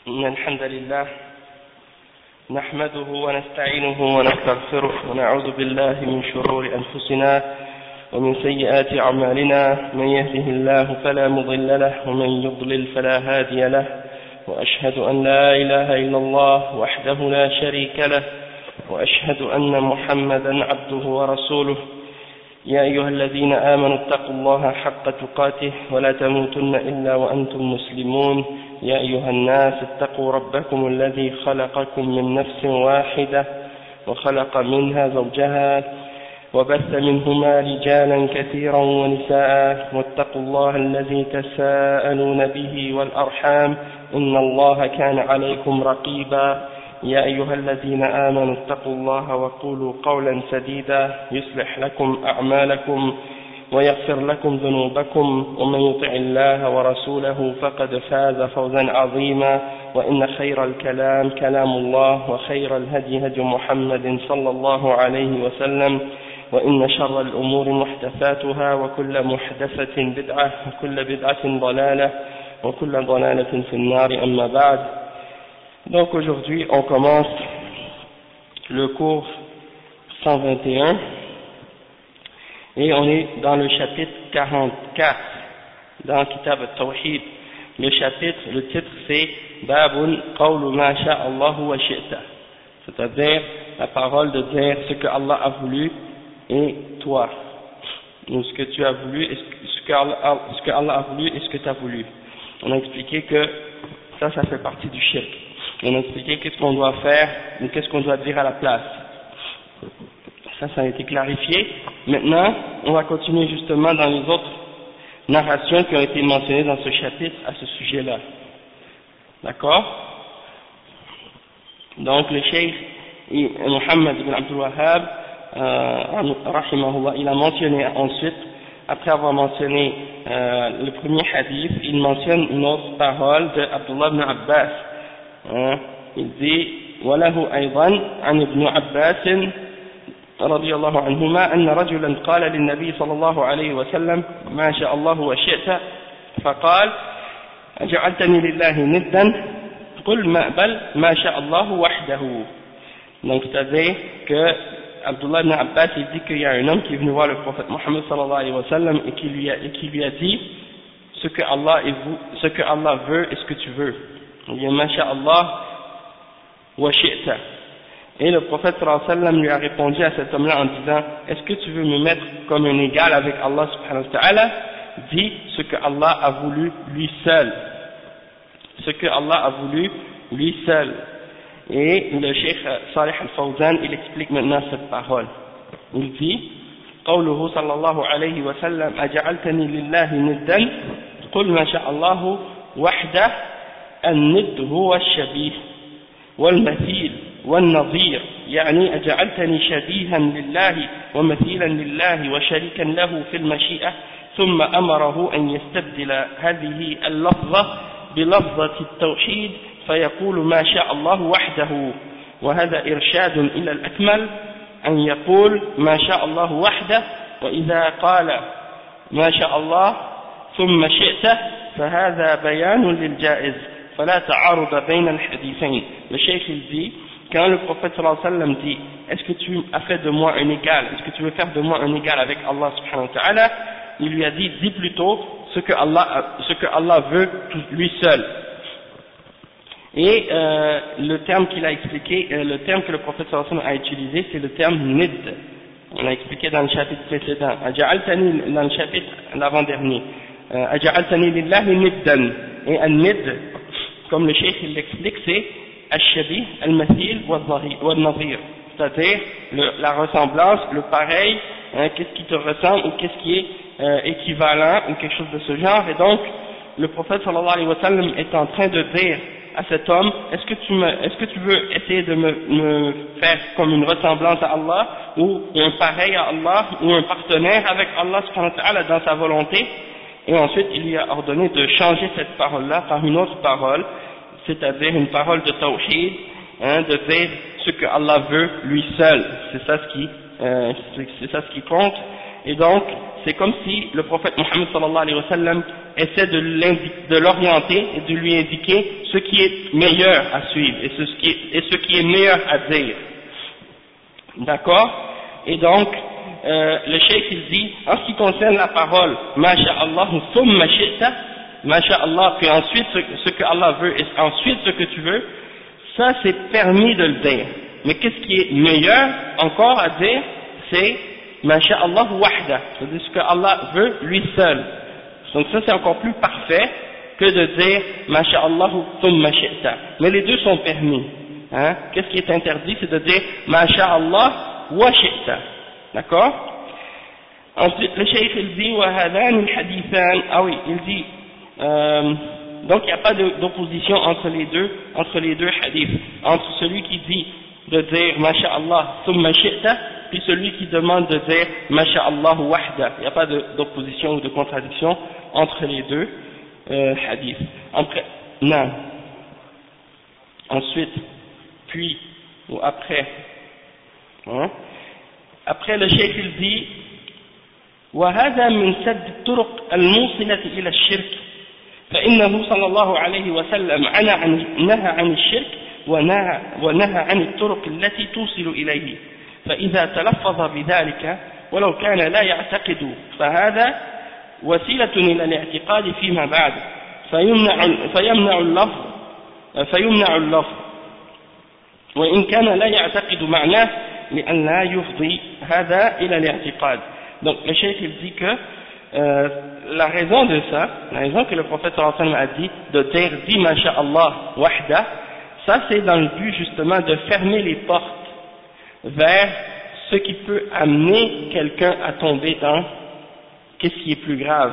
إن الحمد لله نحمده ونستعينه ونستغفره ونعوذ بالله من شرور أنفسنا ومن سيئات أعمالنا من يهده الله فلا مضل له ومن يضلل فلا هادي له وأشهد أن لا إله إلا الله وحده لا شريك له وأشهد أن محمدا عبده ورسوله يا أيها الذين آمنوا اتقوا الله حق تقاته ولا تموتن إلا وأنتم مسلمون يا أيها الناس اتقوا ربكم الذي خلقكم من نفس واحدة وخلق منها زوجها وبث منهما رجالا كثيرا ونساء واتقوا الله الذي تساءلون به والأرحام إن الله كان عليكم رقيبا يا أيها الذين آمنوا اتقوا الله وقولوا قولا سديدا يصلح لكم أعمالكم ويغفر لكم ذنوبكم ومن يطع الله ورسوله فقد فاز فوزا عظيما وإن خير الكلام كلام الله وخير الهدي هدي محمد صلى الله عليه وسلم وإن شر الأمور محدثاتها وكل محدثة بدعة وكل بدعة ضلالة وكل ضلالة في النار أما بعد. Donc aujourd'hui on commence le cours 121 et on est dans le chapitre 44 dans Kitab al-Tawhid. Le chapitre, le titre c'est Babun Qawlu ma sha'Allahu wa shi'ta, c'est-à-dire la parole de dire ce que Allah a voulu et toi, ou ce que tu as voulu et ce que Allah a voulu et ce que tu as voulu. On a expliqué que ça fait partie du shirk. On a expliqué qu'est-ce qu'on doit faire ou qu'est-ce qu'on doit dire à la place. Ça a été clarifié. Maintenant, on va continuer justement dans les autres narrations qui ont été mentionnées dans ce chapitre à ce sujet-là. D'accord? Donc le cheikh Muhammad ibn Abdul Wahhab, rahimahullah, il a mentionné ensuite, après avoir mentionné le premier hadith, il mentionne une autre parole de Abdullah ibn Abbas. Il dit وله أيضا عن ابن عباس رضي الله عنهما أن رجلا قال للنبي صلى الله عليه وسلم ما شاء الله وشئت فقال أجعلتني لله ندا قل بل ما شاء الله وحده. Donc c'est-à-dire que Abdullah ibn Abbas il dit qu'il y a un homme qui est venu voir le prophète Mohammed sallallahu alayhi wa sallam et qui lui a dit ce que Allah veut et ce que tu veux. Il dit ma sha Allah wa shi'ta. Et le prophète sallallahu alayhi wa sallam lui a répondu à cet homme-là en disant est-ce que tu veux me mettre comme un égal avec Allah subhanahu wa ta'ala? Dis ce que Allah a voulu lui seul. Ce que Allah a voulu lui seul. Et le cheikh Salih al-Fawzan il explique maintenant cette parole. Il dit قوله صلى الله عليه وسلم أجعلتني لله ندا قل ما شاء الله وحده. الند هو الشبيه والمثيل والنظير، يعني أجعلتني شبيها لله ومثيلا لله وشريكا له في المشيئة. ثم أمره أن يستبدل هذه اللفظة بلفظة التوحيد فيقول ما شاء الله وحده، وهذا إرشاد إلى الأكمل أن يقول ما شاء الله وحده، وإذا قال ما شاء الله ثم شئت فهذا بيان للجائز فلا تعارض بين الحديثين. Le cheikh il dit quand le prophète sallallahu alayhi wa sallam dit est-ce que tu as fait de moi un égal, est-ce que tu veux faire de moi un égal avec Allah subhanahu wa ta'ala, il lui a dit dis plutôt ce que Allah veut lui seul. Et le terme qu'il a expliqué, le terme que le prophète sallallahu alayhi wa sallam a utilisé, c'est le terme nid. On a expliqué dans le chapitre précédent, aja'altani, dans le chapitre l'avant-dernier, aja'altani lillahi niddan. Et un nid, comme le cheikh il l'explique, c'est al-shabih, al-mathil, wal-nazir, c'est-à-dire la ressemblance, le pareil, hein, qu'est-ce qui te ressemble ou qu'est-ce qui est équivalent ou quelque chose de ce genre. Et donc le prophète sallallahu alayhi wa sallam est en train de dire à cet homme est-ce que tu veux essayer de me faire comme une ressemblance à Allah ou un pareil à Allah ou un partenaire avec Allah subhanahu wa ta'ala dans sa volonté. Et ensuite il lui a ordonné de changer cette parole-là par une autre parole, c'est-à-dire une parole de tawhid, hein, de dire ce que Allah veut lui seul. C'est ça ce qui compte. Et donc c'est comme si le prophète Mohammed sallallahu alayhi wa sallam essaie de l'orienter et de lui indiquer ce qui est meilleur à suivre et ce qui est meilleur à dire. D'accord? Et donc, le cheikh il dit, en ce qui concerne la parole, Masha'Allah, thumma shi'ta, Masha'Allah, puis ensuite ce que Allah veut et ensuite ce que tu veux, ça c'est permis de le dire. Mais qu'est-ce qui est meilleur encore à dire, c'est Masha'Allah wahda, c'est-à-dire ce que Allah veut lui seul. Donc ça c'est encore plus parfait que de dire Masha'Allah thumma shi'ta. Mais les deux sont permis. Hein? Qu'est-ce qui est interdit, c'est de dire Masha'Allah wa shi'ta. D'accord? Ensuite le cheikh il dit wa hadhan al hadithan, ah oui, il dit donc il n'y a pas d'opposition entre les deux hadiths, entre celui qui dit de dire Masha'Allah thumma shi'ta puis celui qui demande de dire Masha'Allah wahda. Il n'y a pas d'opposition ou de contradiction entre les deux hadiths. Non. Ensuite, puis ou après, hein? Après le cheikh il dit وهذا من سد الطرق الموصلة إلى الشرك فإنه صلى الله عليه وسلم نهى عن الشرك ونهى عن الطرق التي توصل إليه فإذا تلفظ بذلك ولو كان لا يعتقد فهذا وسيلة إلى الاعتقاد فيما بعد فيمنع اللفظ وإن كان لا يعتقد معناه لأن لا يفضي هذا إلى الاعتقاد. Donc le cheikh il dit que la raison de ça, la raison que le prophète sallallahu alayhi wa sallam a dit de dire dis Masha'Allah wahda, ça c'est dans le but justement de fermer les portes vers ce qui peut amener quelqu'un à tomber dans qu'est-ce qui est plus grave.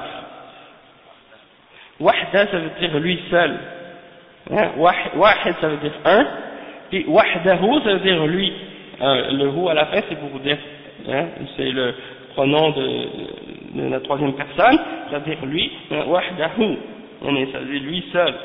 Wahda ça veut dire lui seul, hein? Wahid ça veut dire un, puis wahdahu ça veut dire lui, le hu à la fin c'est pour dire, hein? C'est le pronom de la troisième personne, ça veut dire lui, wahdahu, ça veut dire lui seul.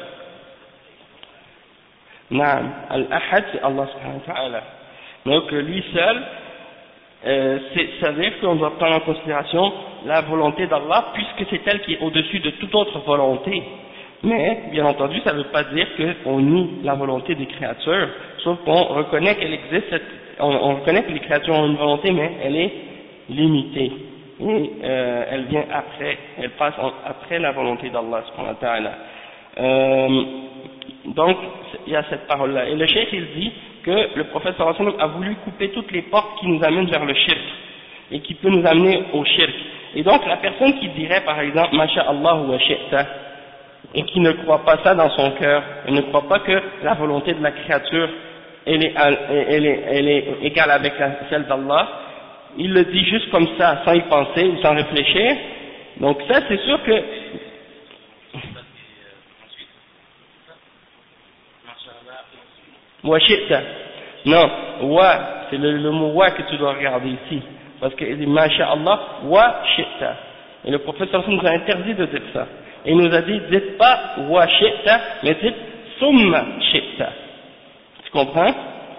Naam, al-ahad c'est Allah subhanahu wa ta'ala. Donc lui seul, ça veut dire qu'on doit prendre en considération la volonté d'Allah puisque c'est elle qui est au-dessus de toute autre volonté. Mais bien entendu ça ne veut pas dire qu'on nie la volonté des créatures, sauf qu'on reconnaît qu'elle existe, on reconnaît que les créatures ont une volonté mais elle est limitée et elle vient après, elle passe après la volonté d'Allah subhanahu wa ta'ala. Donc il y a cette parole là et le cheikh il dit que le prophète sallallahu alayhi wa sallam a voulu couper toutes les portes qui nous amènent vers le shirk et qui peut nous amener au shirk. Et donc la personne qui dirait par exemple Masha'Allah wa shi'ta et qui ne croit pas ça dans son cœur, elle ne croit pas que la volonté de la créature elle est égale avec celle d'Allah, il le dit juste comme ça sans y penser ou sans réfléchir, donc ça c'est sûr que wa shi'ta, non, wa c'est le mot wa que tu dois regarder ici parce qu'il dit Masha'Allah wa shi'ta et le prophète sallallahu alayhi wa sallam nous a interdit de dire ça et il nous a dit dites pas wa shi'ta mais dites thumma shi'ta, tu comprends?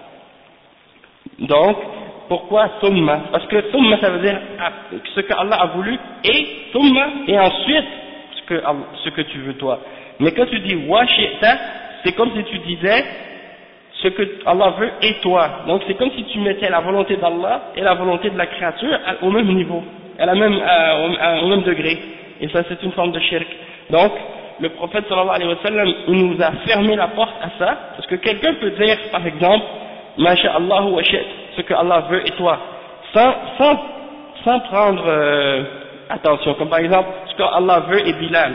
Donc pourquoi thumma? Parce que thumma ça veut dire ce que Allah a voulu et thumma et ensuite ce que tu veux toi, mais quand tu dis wa shi'ta c'est comme si tu disais ce que Allah veut et toi, donc c'est comme si tu mettais la volonté d'Allah et la volonté de la créature au même niveau, au même degré, et ça c'est une forme de shirk. Donc le prophète sallallahu alayhi wa sallam il nous a fermé la porte à ça, parce que quelqu'un peut dire par exemple Masha'Allah wa shi't, ce que Allah veut et toi, sans prendre attention, comme par exemple ce que Allah veut et Bilal.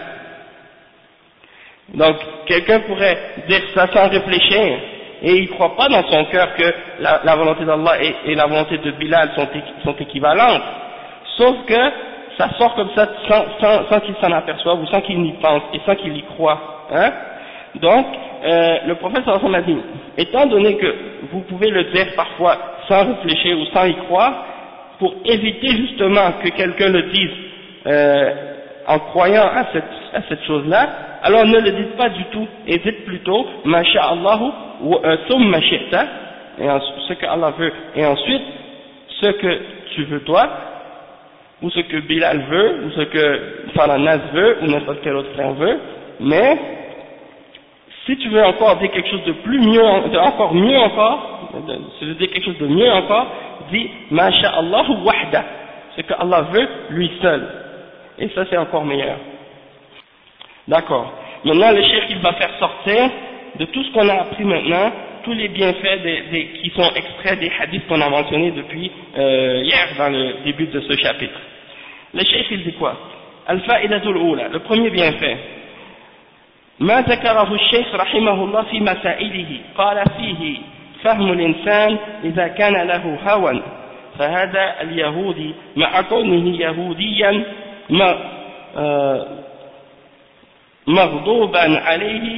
Donc quelqu'un pourrait dire ça sans réfléchir et il ne croit pas dans son cœur que la volonté d'Allah et la volonté de Bilal sont équivalentes, sauf que ça sort comme ça sans qu'il s'en aperçoive ou sans qu'il y pense et sans qu'il y croit, hein? Donc le prophète sallallahu alayhi wa sallam a dit, étant donné que vous pouvez le dire parfois sans réfléchir ou sans y croire, pour éviter justement que quelqu'un le dise en croyant à cette chose-là, alors ne le dites pas du tout et dites plutôt Masha'Allahu thumma shi'ta, ce que Allah veut et ensuite ce que tu veux toi, ou ce que Bilal veut, ou ce que Faranas veut, ou n'importe quel autre frère veut, mais si tu veux encore dire quelque chose de plus mieux, encore mieux encore, si tu veux dire quelque chose de mieux encore, dis Ma sha'Allahu wahda, ce que Allah veut lui seul, et ça c'est encore meilleur. D'accord. Maintenant le cheikh il va faire sortir de tout ce qu'on a appris maintenant, tous les bienfaits qui sont extraits des hadiths qu'on a mentionnés depuis hier dans le début de ce chapitre. Le cheikh il dit quoi? Al-fa'idatul ula, le premier bienfait. ما ذكره الشيخ رحمه الله في مسائله قال فيه فهم الإنسان إذا كان له هوى فهذا اليهودي مع كونه يهوديا مغضوبا عليه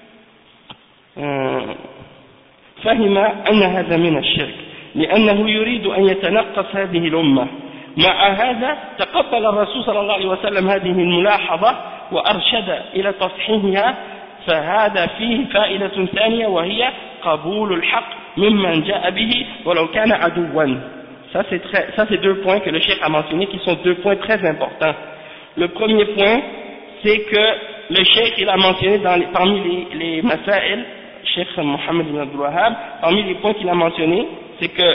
فهم أن هذا من الشرك لأنه يريد أن يتنقص هذه الأمة. مع هذا تقبل الرسول صلى الله عليه وسلم هذه الملاحظة وأرشد إلى تصحيحها فهذا فيه فائدة ثانية وهي قبول الحق ممن جاء به ولو كان عدوا. Ça c'est deux points que le cheikh a mentionnés qui sont deux points très importants. Le premier point c'est que le cheikh il a mentionné parmi les masail, cheikh Mohammed ibn Abdul Wahhab, parmi les points qu'il a mentionnés c'est que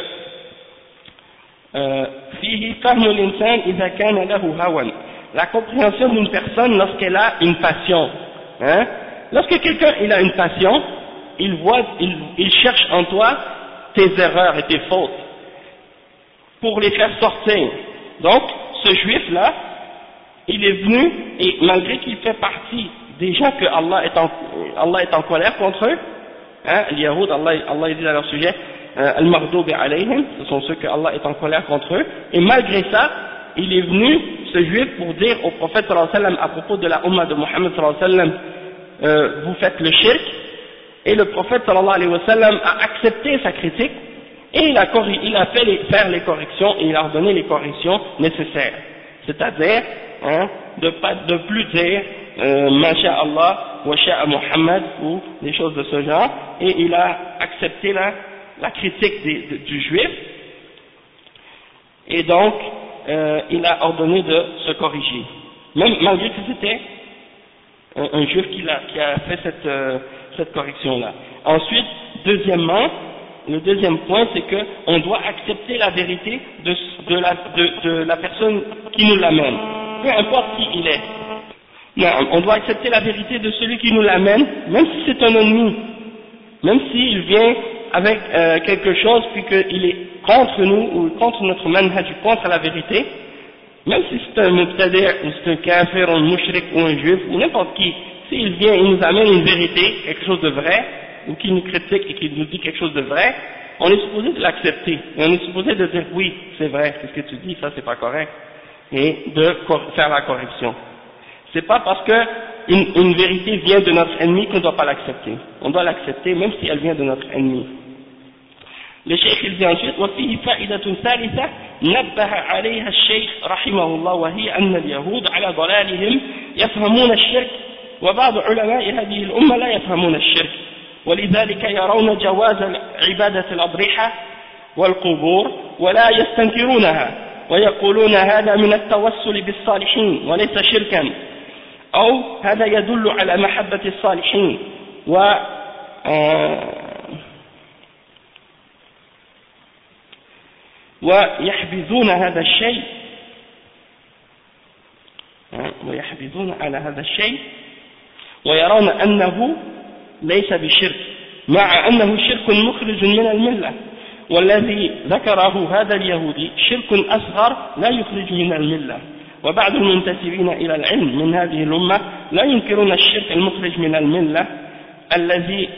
فيه فهم الإنسان إذا كان له هوى, la compréhension d'une personne lorsqu'elle a une passion. Hein? Lorsque quelqu'un il a une passion, il cherche en toi tes erreurs et tes fautes pour les faire sortir. Donc, ce juif-là, il est venu et malgré qu'il fait partie des gens que Allah est en colère contre eux, hein, les Yahoud, Allah dit à leur sujet, Al-Maghdubi alayhim, ce sont ceux que Allah est en colère contre eux, et malgré ça, il est venu, ce juif, pour dire au prophète sallallahu alayhi wa sallam, à propos de la Ummah de Muhammad sallallahu alayhi wa sallam, vous faites le shirk, et le prophète sallallahu alayhi wa sallam a accepté sa critique, et il a fait faire les corrections, et il a ordonné les corrections nécessaires. C'est-à-dire, hein, de plus dire, Masha Allah, wa sha'a Muhammad, ou des choses de ce genre, et il a accepté la critique du juif, et donc il a ordonné de se corriger, même malgré que c'était un juif qui a fait cette correction-là. Ensuite, deuxièmement, le deuxième point, c'est que on doit accepter la vérité de la personne qui nous l'amène, peu importe qui il est. Non, on doit accepter la vérité de celui qui nous l'amène, même si c'est un ennemi, même s'il vient avec quelque chose puis qu'il est contre nous ou contre notre manhaj, contre la vérité, même si c'est un mubtadi' ou c'est un kafir, un mushrik ou un juif ou n'importe qui, s'il vient et nous amène une vérité, quelque chose de vrai, ou qu'il nous critique et qu'il nous dit quelque chose de vrai, on est supposé de l'accepter, et on est supposé de dire oui, c'est vrai, c'est ce que tu dis, ça c'est pas correct, et de faire la correction. C'est pas parce que une vérité vient de notre ennemi qu'on ne doit pas l'accepter. On doit l'accepter même si elle vient de notre ennemi. Le cheikh il dit ensuite وفيه فائدة ثالثة نبه عليها الشيخ رحمه الله وهي أن اليهود على ضلالهم يفهمون الشرك وبعض علماء هذه الأمة لا يفهمون الشرك ولذلك يرون جواز عبادة الأضرحة والقبور ولا يستنكرونها ويقولون هذا من التوسل بالصالحين وليس شركا أو هذا يدل على محبة الصالحين ويحبذون هذا الشيء ويحبذون على هذا الشيء ويرون أنه ليس بشرك مع أنه شرك مخرج من الملة والذي ذكره هذا اليهودي شرك أصغر لا يخرج من الملة وبعض المنتسبين إلى العلم من هذه الأمة لا ينكرون الشرك المخرج من الملة الذي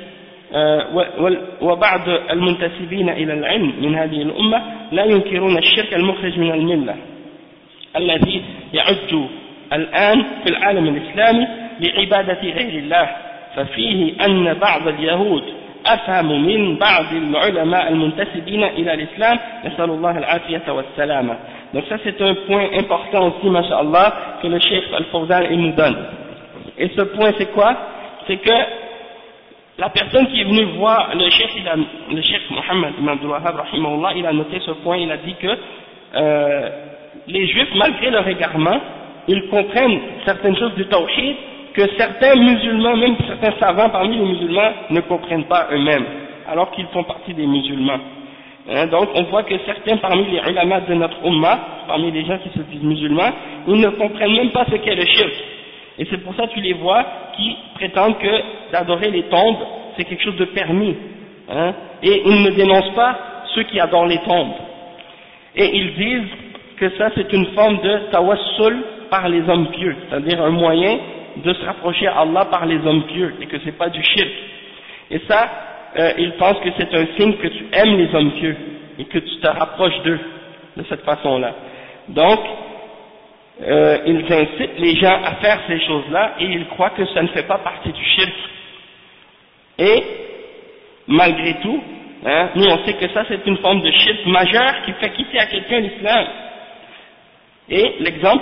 وبعض المنتسبين إلى العلم من هذه الأمة لا ينكرون الشرك المخرج من الملة الذي يعد الآن في العالم الإسلامي لعبادة غير الله ففيه أن بعض اليهود أفهم من بعض العلماء المنتسبين إلى الإسلام نسأل الله العافية والسلامة. Donc ça c'est un point important aussi, masha'Allah, que le Cheikh Al-Fawzan il nous donne. Et ce point c'est quoi? C'est que la personne qui est venue voir le Cheikh Mohammed ibn Abdul Wahhab rahimahullah, il a noté ce point, il a dit que les juifs, malgré leur égarement, ils comprennent certaines choses du tawhid que certains musulmans, même certains savants parmi les musulmans, ne comprennent pas eux-mêmes, alors qu'ils font partie des musulmans. Donc on voit que certains parmi les ulama de notre ummah, parmi les gens qui se disent musulmans, ils ne comprennent même pas ce qu'est le shirk. Et c'est pour ça que tu les vois qui prétendent que d'adorer les tombes, c'est quelque chose de permis. Et ils ne dénoncent pas ceux qui adorent les tombes. Et ils disent que ça c'est une forme de tawassul par les hommes pieux, c'est-à-dire un moyen de se rapprocher à Allah par les hommes pieux, et que c'est pas du shirk. Et ça, ils pensent que c'est un signe que tu aimes les hommes pieux, et que tu te rapproches d'eux, de cette façon-là. Donc, ils incitent les gens à faire ces choses-là, et ils croient que ça ne fait pas partie du shirk. Et, malgré tout, nous on sait que ça c'est une forme de shirk majeur qui fait quitter à quelqu'un l'islam. Et l'exemple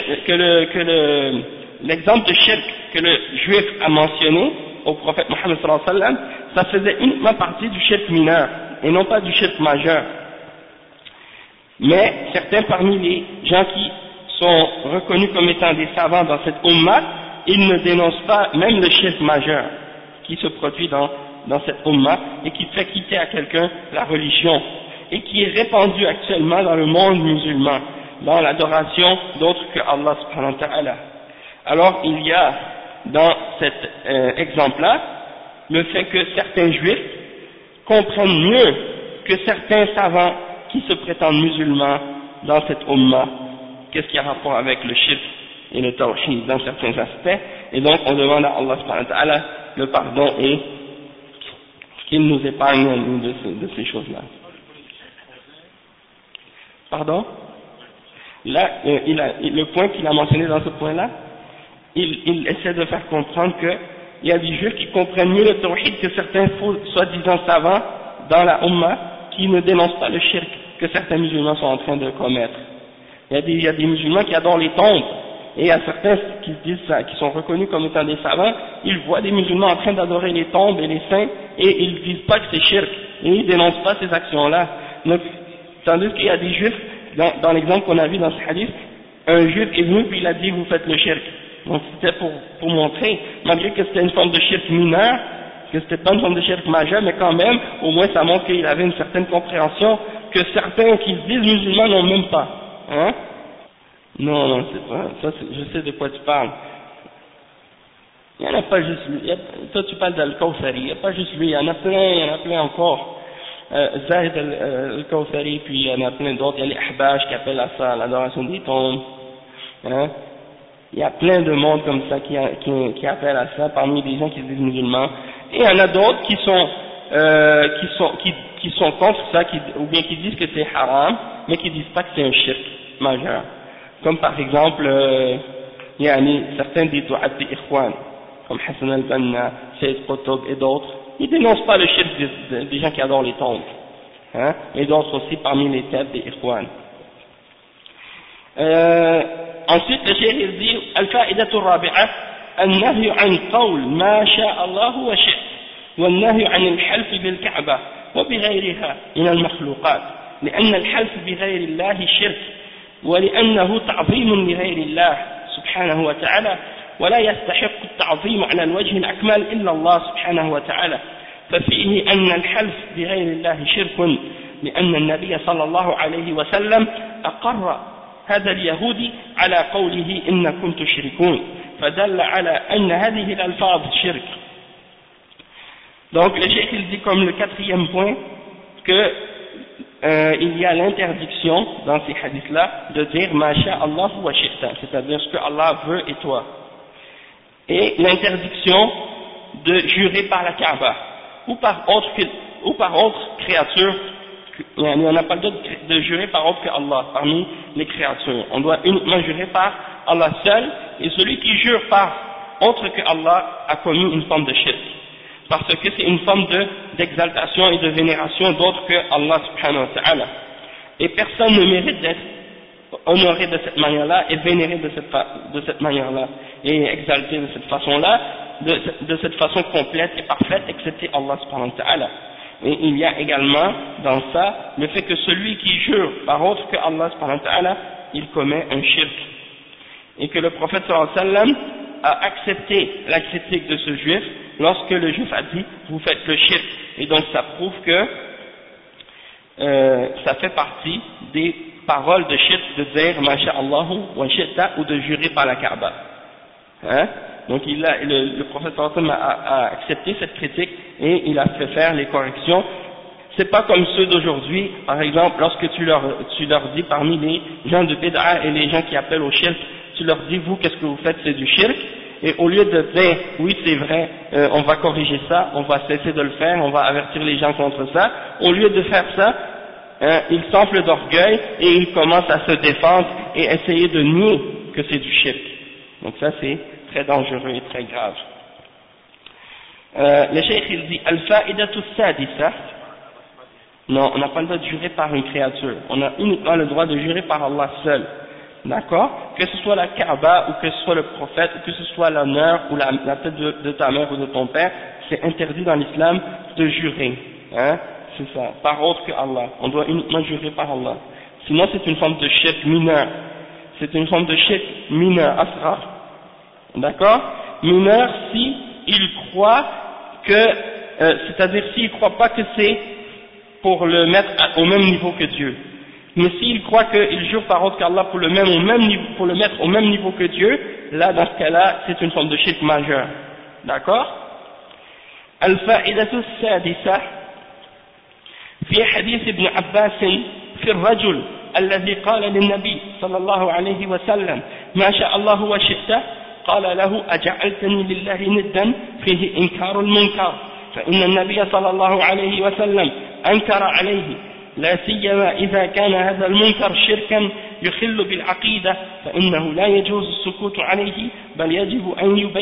l'exemple de shirk que le juif a mentionné au prophète Mohammed sallallahu alayhi wa sallam, ça faisait uniquement partie du shirk mineur et non pas du shirk majeur. Mais certains parmi les gens qui sont reconnus comme étant des savants dans cette ummah, ils ne dénoncent pas même le shirk majeur qui se produit dans cette ummah et qui fait quitter à quelqu'un la religion et qui est répandu actuellement dans le monde musulman, dans l'adoration d'autres que Allah subhanahu wa ta'ala. Alors il y a dans cet exemple-là le fait que certains juifs comprennent mieux que certains savants qui se prétendent musulmans dans cette ummah qu'est-ce qui a rapport avec le shirk et le tawhid dans certains aspects, et donc on demande à Allah subhanahu wa ta'ala le pardon et qu'il nous épargne de ces choses-là. Pardon? Là, le point qu'il a mentionné dans ce point-là, il essaie de faire comprendre qu'il y a des juifs qui comprennent mieux le tawhid que certains soi-disant savants dans la ummah qui ne dénoncent pas le shirk que certains musulmans sont en train de commettre. Il y a des musulmans qui adorent les tombes, et il y a certains qui se disent ça, qui sont reconnus comme étant des savants, ils voient des musulmans en train d'adorer les tombes et les saints, et ils ne disent pas que c'est shirk, et ils ne dénoncent pas ces actions-là. Donc, tandis qu'il y a des juifs, dans l'exemple qu'on a vu dans ce hadith, un juif est venu puis il a dit vous faites le shirk. Donc c'était pour montrer, malgré que c'était une forme de shirk mineur, que c'était pas une forme de shirk majeur, mais quand même, au moins ça montre qu'il avait une certaine compréhension que certains qui se disent musulmans n'ont même pas. Hein? Non, c'est pas, ça je sais de quoi tu parles. Il n'y en a pas juste lui, toi tu parles d'Al-Kawthari, il n'y a pas juste lui, il y en a plein encore. Zahid al-Kawthari, puis il y en a plein d'autres, il y a les Ahbash qui appellent à ça l'adoration des tombes. Hein? Il y a plein de monde comme ça qui appellent à ça parmi les gens qui se disent musulmans, et il y en a d'autres qui sont contre ça, ou bien qui disent que c'est haram, mais qui disent pas que c'est un shirk majeur. Comme par exemple, certains des du'at des Ikhwan, comme Hassan al-Banna, Sayyid Qutb et d'autres, ils dénoncent pas le shirk des gens qui adorent les tombes, hein, et d'autres aussi parmi les têtes des Ikhwan. Ensuite, le cheikh il dit Al-Fa'idatu Rabi'a Al-Nahyu an qawl ma sha'a Allah wa shi'a wal-Nahyu an al-half bil-Ka'ba wa bighayriha min al-makhluqat لأن الحلف بغير الله شرك ولأنه تعظيم لغير الله سبحانه وتعالى ولا يستحق التعظيم على الوجه الأكمل إلا الله سبحانه وتعالى ففيه أن الحلف بغير الله شرك لأن النبي صلى الله عليه وسلم أقر هذا اليهودي على قوله إنكم تشركون فدل على أن هذه الألفاظ شرك. Donc le cheikh il dit comme le quatrième point que il y a l'interdiction dans ces hadiths-là de dire ma sha Allah wa shi'ta, c'est-à-dire ce que Allah veut et toi, et l'interdiction de jurer par la Kaaba ou par autre créature. On n'a pas le droit de jurer par autre que Allah parmi les créatures. On doit uniquement jurer par Allah seul, et celui qui jure par autre que Allah a commis une forme de shirk, parce que c'est une forme d'exaltation et de vénération d'autre que Allah subhanahu wa ta'ala. Et personne ne mérite d'être honoré de cette manière-là et vénéré de cette manière-là et exalté de cette façon-là, de cette façon complète et parfaite, excepté Allah subhanahu wa ta'ala. Et il y a également dans ça le fait que celui qui jure par autre que Allah subhanahu wa ta'ala il commet un shirk. Et que le prophète sallallahu alayhi wa sallam a accepté la critique de ce juif lorsque le juif a dit vous faites le shirk. Et donc ça prouve que ça fait partie des paroles de shirk de dire masha'Allahu wa shi'ta ou de jurer par la Kaaba. Hein? Donc le prophète sallallahu alayhi wa sallam a accepté cette critique et il a fait faire les corrections. C'est pas comme ceux d'aujourd'hui, par exemple, lorsque tu leur dis parmi les gens de bid'a et les gens qui appellent au shirk, tu leur dis vous qu'est-ce que vous faites, c'est du shirk, et au lieu de dire oui c'est vrai, on va corriger ça, on va cesser de le faire, on va avertir les gens contre ça, au lieu de faire ça, ils s'enflent d'orgueil et ils commencent à se défendre et essayer de nier que c'est du shirk. Donc ça c'est très dangereux et très grave. Le cheikh il dit al-fa'idatu sadisa. Non, on n'a pas le droit de jurer par une créature. On a uniquement le droit de jurer par Allah seul. D'accord? Que ce soit la Kaaba, ou que ce soit le prophète, ou que ce soit l'honneur, ou la tête de ta mère ou de ton père, c'est interdit dans l'islam de jurer. Hein? C'est ça. Par autre que Allah. On doit uniquement jurer par Allah. Sinon, c'est une forme de shirk mineur. C'est une forme de shirk mineur, asrar. D'accord? Mineur si il croit que, c'est-à-dire s'il ne croit pas que c'est pour le mettre au même niveau que Dieu. Mais s'il croit qu'il jure par autre qu'Allah pour le mettre au même niveau que Dieu, là, dans ce cas-là, c'est une forme de shirk majeur. D'accord? Al-fa'idatu sadisa في حديث ابن عباس في الرجل الذي قال للنبي صلى الله عليه وسلم ما شاء الله وشئت قال له أجعلتني لله ندا فيه إنكار المنكر فإن النبي صلى الله عليه وسلم أنكر عليه لا سيما إذا كان هذا المنكر شركا يخل بالعقيدة فإنه لا يجوز السكوت عليه بل يجب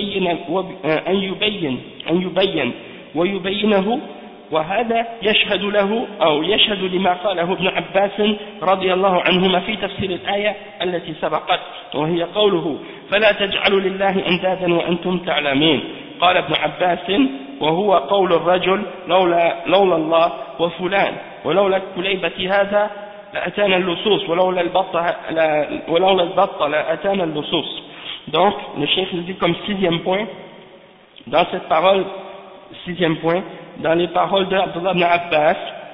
أن يبين ويبينه وهذا يشهد له أو يشهد لما قاله ابن عباس رضي الله عنهما في تفسير الآية التي سبقت وهي قوله فلا تجعلوا لله أندادا وأنتم تعلمين قال ابن عباس وهو قول الرجل لولا الله وفلان ولولا الكليبة هذا لأتانا اللصوص ولولا البط لأتانا اللصوص. Donc le cheikh dit comme sixième point dans cette parole, sixième point dans les paroles d'Abdullah ibn Abbas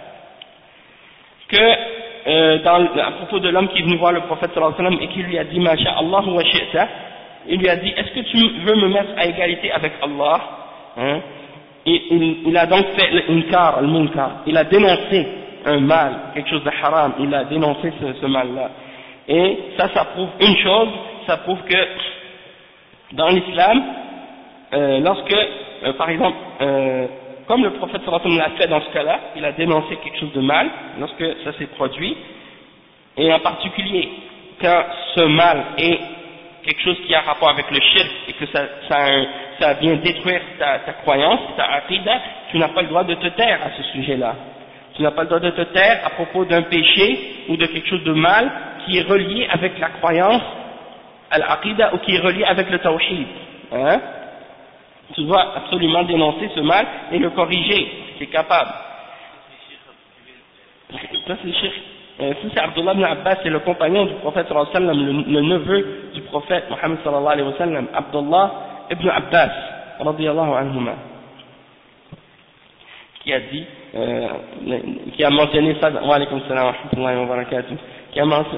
que à propos de l'homme qui est venu voir le prophète sallallahu alayhi wa sallam et qui lui a dit ma sha'Allahu wa shi'ta, il lui a dit est-ce que tu veux me mettre à égalité avec Allah, hein? Il a donc fait l'inkar, al-munkar, il a dénoncé un mal, quelque chose de haram, il a dénoncé ce mal-là. Et ça prouve une chose, ça prouve que dans l'islam, lorsque, par exemple, comme le prophète sallallahu alayhi wa sallam l'a fait dans ce cas-là, il a dénoncé quelque chose de mal, lorsque ça s'est produit, et en particulier, quand ce mal est quelque chose qui a rapport avec le shirk, et que ça vient détruire ta croyance, ta aqidah, tu n'as pas le droit de te taire à ce sujet-là. Tu n'as pas le droit de te taire à propos d'un péché ou de quelque chose de mal qui est relié avec la croyance, al-aqidah, ou qui est relié avec le tawhid. Hein? Tu dois absolument dénoncer ce mal et le corriger, si tu es capable. Ça c'est shirk. Si c'est Abdullah ibn Abbas, c'est le compagnon du prophète sallallahu alayhi wa sallam, le neveu du prophète Muhammad sallallahu alayhi wa sallam, Abdullah ibn Abbas, radiyallahu anhuma, qui a dit, qui a mentionné ça, wa alaykum salam wa rahmatullahi wa barakatuh, qui a mentionné,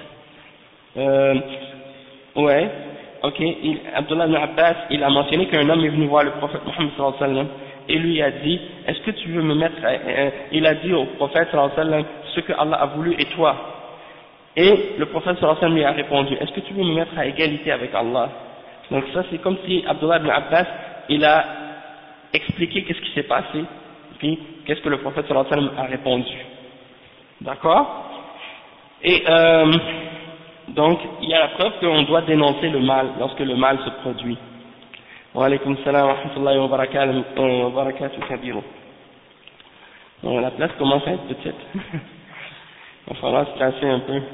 ouais, ok, Abdullah ibn Abbas, il a mentionné qu'un homme est venu voir le prophète Muhammad sallallahu alayhi wa sallam, et lui a dit, est-ce que tu veux me mettre, il a dit au prophète sallallahu alayhi wa sallam, ce que Allah a voulu et toi. Et le prophète sallallahu alayhi wa sallam lui a répondu, est-ce que tu veux me mettre à égalité avec Allah? Donc ça c'est comme si Abdullah ibn Abbas, il a expliqué qu'est-ce qui s'est passé, puis qu'est-ce que le prophète sallallahu alayhi wa sallam a répondu. D'accord? Et donc il y a la preuve qu'on doit dénoncer le mal lorsque le mal se produit. Wa alaykum salam wa rahmatullahi wa barakatuh kabiru. Bon, la place commence à être petite. Il va falloir se casser un peu.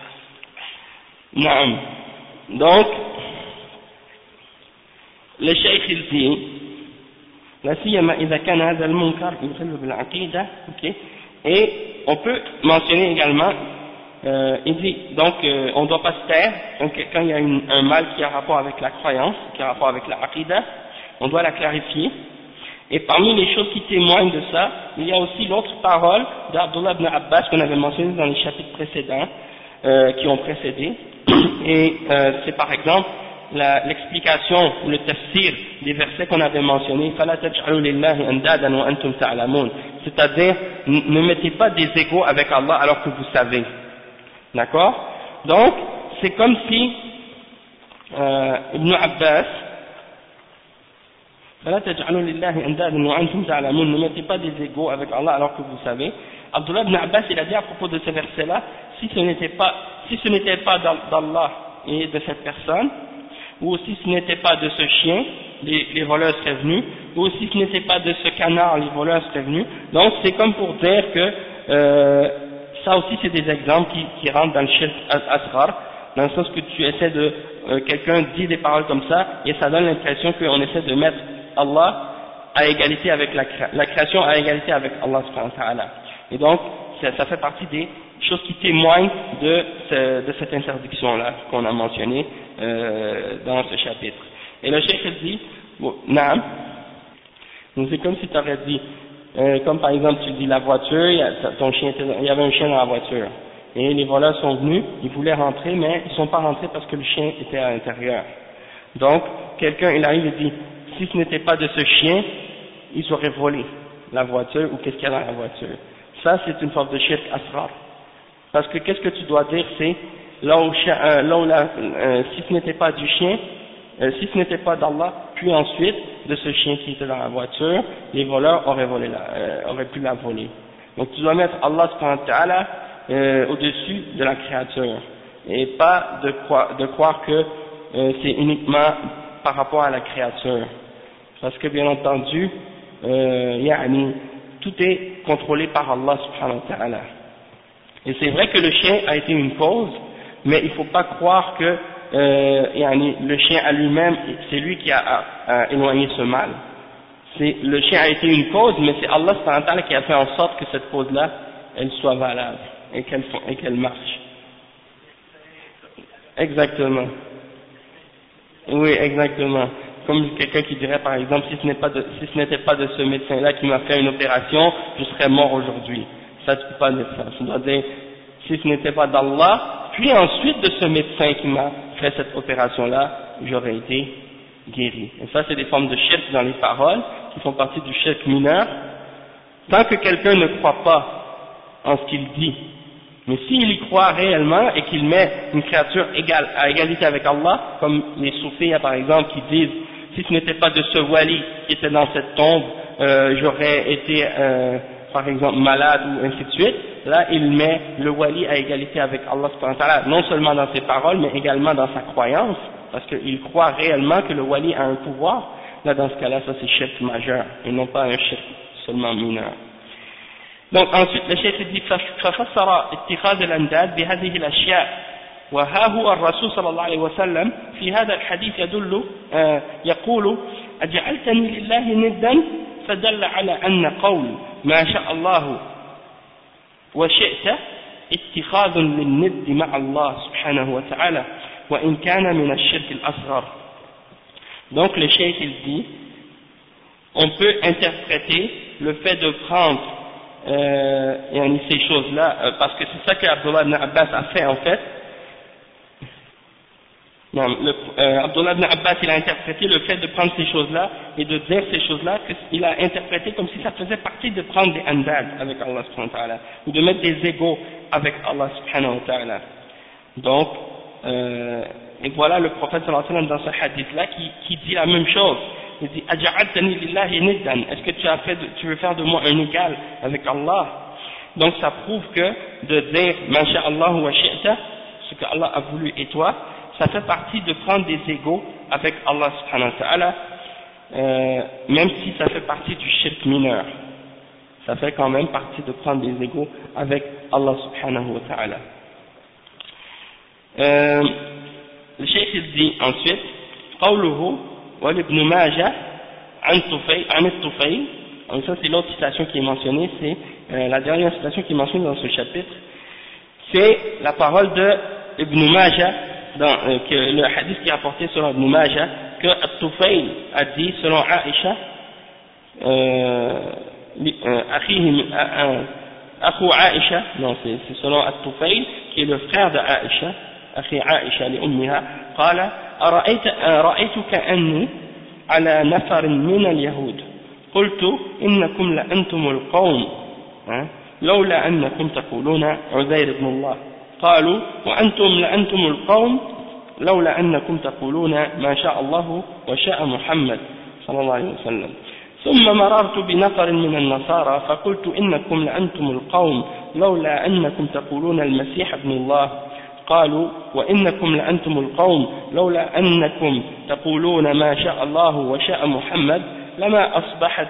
Naam. Donc, le cheikh il dit, la siyama idha kana hadha al-munkar yukhillu bil aqida, ok, et on peut mentionner également il dit, donc, on ne doit pas se taire, donc, quand il y a un mal qui a rapport avec la croyance, qui a rapport avec la aqidah, on doit la clarifier. Et parmi les choses qui témoignent de ça, il y a aussi l'autre parole d'Abdullah ibn Abbas qu'on avait mentionné dans les chapitres précédents, qui ont précédé, et c'est par exemple l'explication ou le tafsir des versets qu'on avait mentionnés, فَلَا تَجْعَلُوا لِلَّهِ أَنْدَادًا وَأَنْتُمْ تَعْلَمُونَ, c'est-à-dire ne mettez pas des égaux avec Allah alors que vous savez, d'accord? Donc c'est comme si Ibn Abbas, فَلَا تَجْعَلُوا لِلَّهِ أَنْدَادًا وَأَنْتُمْ تَعْلَمُونَ, ne mettez pas des égaux avec Allah alors que vous savez. Abdullah ibn Abbas, il a dit à propos de ce verset-là, si ce n'était pas d'Allah et de cette personne, ou si ce n'était pas de ce chien, les voleurs seraient venus, ou si ce n'était pas de ce canard, les voleurs seraient venus. Donc c'est comme pour dire que ça aussi c'est des exemples qui rentrent dans le shirk asghar, dans le sens que tu essaies de, quelqu'un dit des paroles comme ça, et ça donne l'impression qu'on essaie de mettre Allah à égalité avec la création à égalité avec Allah subhanahu wa ta'ala. Et donc ça fait partie des choses qui témoignent de cette interdiction-là qu'on a mentionnée dans ce chapitre. Et le cheikh dit, bon, naam, donc c'est comme si tu aurais dit, comme par exemple tu dis la voiture, il y avait un chien dans la voiture, et les voleurs sont venus, ils voulaient rentrer, mais ils ne sont pas rentrés parce que le chien était à l'intérieur. Donc quelqu'un il arrive et dit, si ce n'était pas de ce chien, ils auraient volé la voiture, ou qu'est-ce qu'il y a dans la voiture. Ça c'est une forme de shirk asghar. Parce que qu'est-ce que tu dois dire, c'est si ce n'était pas du chien, si ce n'était pas d'Allah, puis ensuite de ce chien qui était dans la voiture, les voleurs auraient pu la voler. Donc tu dois mettre Allah subhanahu wa ta'ala au-dessus de la créature, et pas de croire que c'est uniquement par rapport à la créature. Parce que bien entendu, tout est contrôlé par Allah subhanahu wa ta'ala. Et c'est vrai que le chien a été une cause, mais il ne faut pas croire que le chien à lui-même, c'est lui qui a éloigné ce mal. Le chien a été une cause, mais c'est Allah subhanahu wa ta'ala qui a fait en sorte que cette cause-là, elle soit valable et qu'elle marche. Exactement. Oui, exactement. Comme quelqu'un qui dirait par exemple, si ce n'était pas de ce médecin-là qui m'a fait une opération, je serais mort aujourd'hui. Ça, tu ne peux pas dire ça. Tu dois dire, si ce n'était pas d'Allah, puis ensuite de ce médecin qui m'a fait cette opération-là, j'aurais été guéri. Et ça, c'est des formes de shirk dans les paroles, qui font partie du shirk mineur. Tant que quelqu'un ne croit pas en ce qu'il dit, mais s'il y croit réellement et qu'il met une créature à égalité avec Allah, comme les soufis par exemple qui disent, si ce n'était pas de ce wali qui était dans cette tombe, j'aurais été par exemple malade ou ainsi de suite, là il met le wali à égalité avec Allah subhanahu wa ta'ala, non seulement dans ses paroles mais également dans sa croyance, parce qu'il croit réellement que le wali a un pouvoir. Là dans ce cas-là, ça c'est shirk majeur et non pas un shirk seulement mineur. Donc ensuite le cheikh dit ففسر اتخاذ الأنداد بهذه الأشياء وها هو الرسول صلى الله عليه وسلم في هذا الحديث يقول أجعلتني لله ندا فدل على أن قول ما شاء الله وشئت اتخاذ للند مع الله سبحانه وتعالى وإن كان من الشرك الأصغر. Donc le cheikh il dit, on peut interpréter le fait de prendre ces choses-là, parce que c'est ça que Abdullah ibn Abbas a fait en fait. Abdullah ibn Abbas il a interprété le fait de prendre ces choses-là et de dire ces choses-là, qu'il a interprété comme si ça faisait partie de prendre des andad avec Allah subhanahu wa ta'ala, ou de mettre des égaux avec Allah subhanahu wa ta'ala. Donc, et voilà le prophète sallallahu alayhi wa sallam dans ce hadith-là qui dit la même chose. Il dit Aja'altani lillahi niddan, est-ce que tu veux faire de moi un égal avec Allah? Donc ça prouve que de dire Masha'Allah wa shi'ta, ce que Allah a voulu et toi, ça fait partie de prendre des égaux avec Allah subhanahu wa ta'ala, même si ça fait partie du shirk mineur. Ça fait quand même partie de prendre des égaux avec Allah subhanahu wa ta'ala. Le cheikh dit ensuite قوله وابن ماجه عن الطفيل. Donc ça c'est l'autre citation qui est mentionnée, c'est la dernière citation qui est mentionnée dans ce chapitre, c'est la parole de Ibn Majah, que le hadith qui est apporté selon Ibn Majah, que At-Tufayl a dit selon Aïcha, Akhu Aïcha, non c'est selon At-Tufayl qui est le frère de Aïcha, Akhi Aïcha li ummiha, قال رأيت كأني على نفر من اليهود قلت إنكم لأنتم القوم لولا أنكم تقولون عزير بن الله قالوا وأنتم لأنتم القوم لولا أنكم تقولون ما شاء الله وشاء محمد صلى الله عليه وسلم ثم مررت بنفر من النصارى فقلت إنكم لأنتم القوم لولا أنكم تقولون المسيح ابن الله قالوا وإنكم لأنتم القوم لولا أنكم تقولون ما شاء الله وشاء محمد لما أصبحت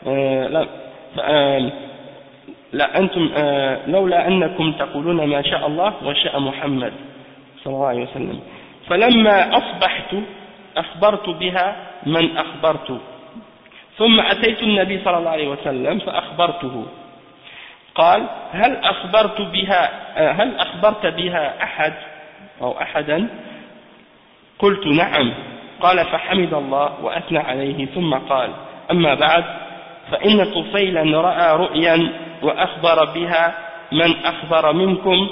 لأنتم لولا أنكم تقولون ما شاء الله وشاء محمد صلى الله عليه وسلم فلما أصبحت أخبرت بها من أخبرت ثم أتيت النبي صلى الله عليه وسلم فأخبرته قال هل أخبرت بها أحد أو أحدا قلت نعم قال فحمد الله وأثنى عليه ثم قال أما بعد فإن طفيلا رأى رؤيا وأخبر بها من أخبر منكم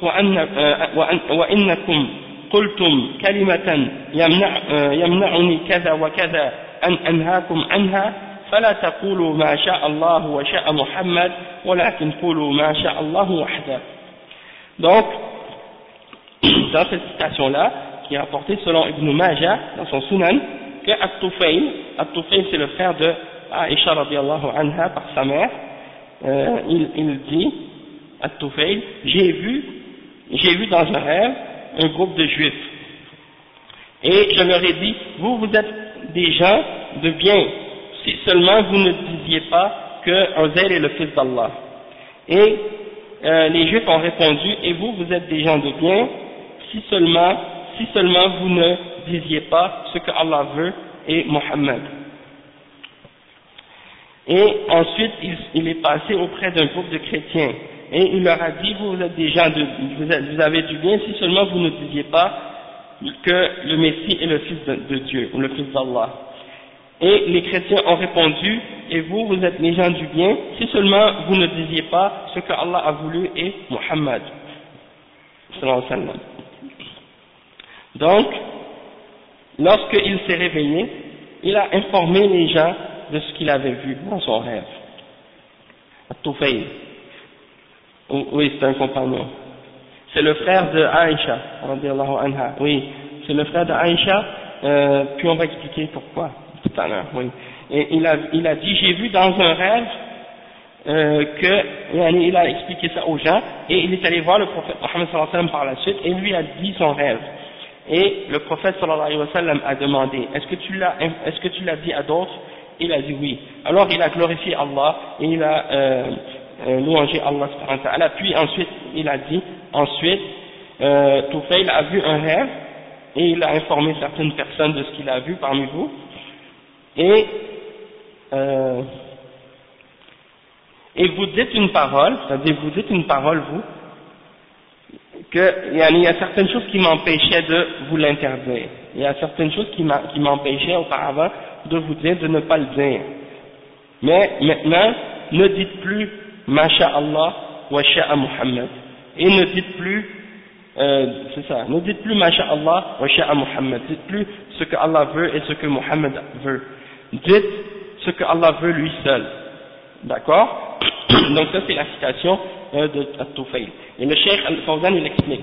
وإنكم قلتم كلمة يمنعني كذا وكذا أن أنهاكم عنها فلا تقولوا ما شاء الله وشاء محمد ولكن قولوا ما شاء الله وحده. Donc, dans cette citation-là, qui est rapportée selon Ibn Majah dans son Sunan, que At-Tufayl c'est le frère de Aïcha radiallahu anha par sa mère, il dit, At-Tufayl, j'ai vu dans un rêve un groupe de juifs et je leur ai dit, vous êtes des gens de bien si seulement vous ne disiez pas que Uzair est le fils d'Allah. Et les juifs ont répondu, et vous êtes des gens de bien si seulement vous ne disiez pas ce que Allah veut et Mohammed. Et ensuite il est passé auprès d'un groupe de chrétiens et il leur a dit, vous êtes des gens vous avez du bien si seulement vous ne disiez pas que le Messie est le fils de Dieu ou le fils d'Allah. Et les chrétiens ont répondu, et vous êtes les gens du bien si seulement vous ne disiez pas ce que Allah a voulu et Muhammad sallallahu alayhi wa sallam. Donc lorsqu'il s'est réveillé, il a informé les gens de ce qu'il avait vu dans son rêve. At-Tufayl, oui, c'est un compagnon, c'est le frère de Aïcha radiallahu anha, oui, c'est le frère de Aïcha, puis on va expliquer pourquoi tout à l'heure, oui. Et il a dit, j'ai vu dans un rêve il a expliqué ça aux gens, et il est allé voir le prophète Mohammed sallallahu alayhi wa sallam par la suite, et lui a dit son rêve. Et le prophète sallallahu alayhi wa sallam a demandé, est-ce que tu l'as dit à d'autres? Il a dit oui. Alors il a glorifié Allah, et il a louangé Allah subhanahu wa ta'ala. Puis ensuite, il a dit, Tufayl a vu un rêve, et il a informé certaines personnes de ce qu'il a vu parmi vous, et vous dites une parole, c'est-à-dire vous dites une parole, vous, qu'il y a certaines choses qui m'empêchaient de vous l'interdire. Il y a certaines choses qui m'empêchaient auparavant de vous dire de ne pas le dire. Mais maintenant, ne dites plus Masha'Allah wa sha'a Muhammad. Et ne dites plus, ne dites plus Masha'Allah wa sha'a Muhammad. Dites plus ce que Allah veut et ce que Muhammad veut. Dites ce que Allah veut lui seul. D'accord? Donc ça c'est la citation de At-Tufayl. Et le Cheikh Al-Fawzan il explique.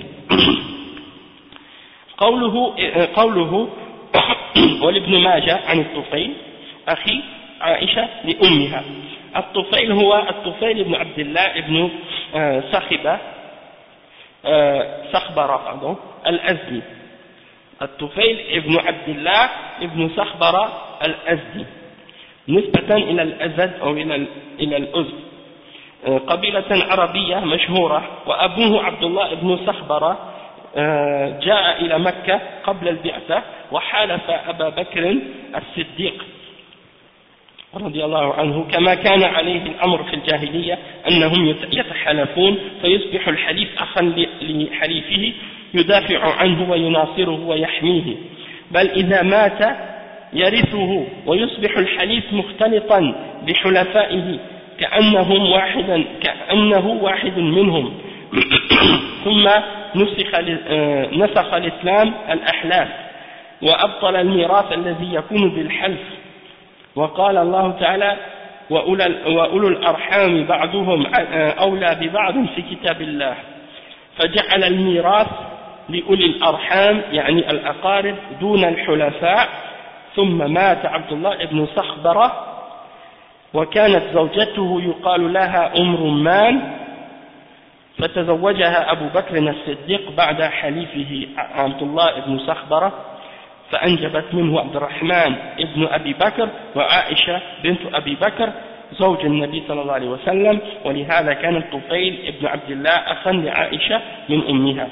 قوله ولابن ماجه عن الطفيل أخي عائشة لأمها. الطفيل هو الطفيل بن عبد الله بن صخبرة الأزدي. الطفيل ابن عبد الله ابن صخبرة الأزدي نسبة إلى الأزد أو إلى الأزد، قبيلة عربية مشهورة. وأبوه عبد الله بن صخبرة جاء إلى مكة قبل البعثة وحالف أبا بكر الصديق رضي الله عنه كما كان عليه الأمر في الجاهلية أنهم يتحالفون فيصبح الحليف أخا لحليفه يدافع عنه ويناصره ويحميه، بل إذا مات يرثه ويصبح الحليف مختلطا بحلفائه كأنه واحد منهم. ثم نسخ الإسلام الأحلاف وأبطل الميراث الذي يكون بالحلف، وقال الله تعالى وأولو الأرحام بعضهم أولى ببعض في كتاب الله، فجعل الميراث لأولي الأرحام يعني الأقارب دون الحلفاء. ثم مات عبد الله بن صخبرة وكانت زوجته يقال لها رمان، فتزوجها أبو بكر الصديق بعد حليفه عبد الله بن صخبرة، فأنجبت منه عبد الرحمن ابن أبي بكر وعائشة بنت أبي بكر زوج النبي صلى الله عليه وسلم، ولهذا كان الطفيل ابن عبد الله أخا لعائشة من أمها.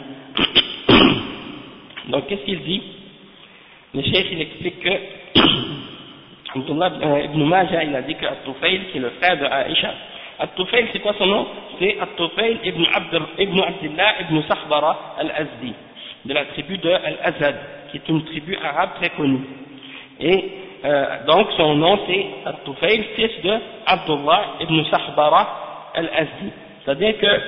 Donc qu'est-ce qu'il dit? Le cheikh il explique que Abdullah ibn Majah il a dit que At-Tufayl qui est le frère de Aïcha. At-Tufayl c'est quoi son nom? C'est At-Tufayl ibn Abdullah ibn Sakhbara al-Azdi, de la tribu de Al-Azad, qui est une tribu arabe très connue. Et donc son nom c'est At-Tufayl, fils de Abdullah ibn Sakhbara al-Azdi. C'est-à-dire que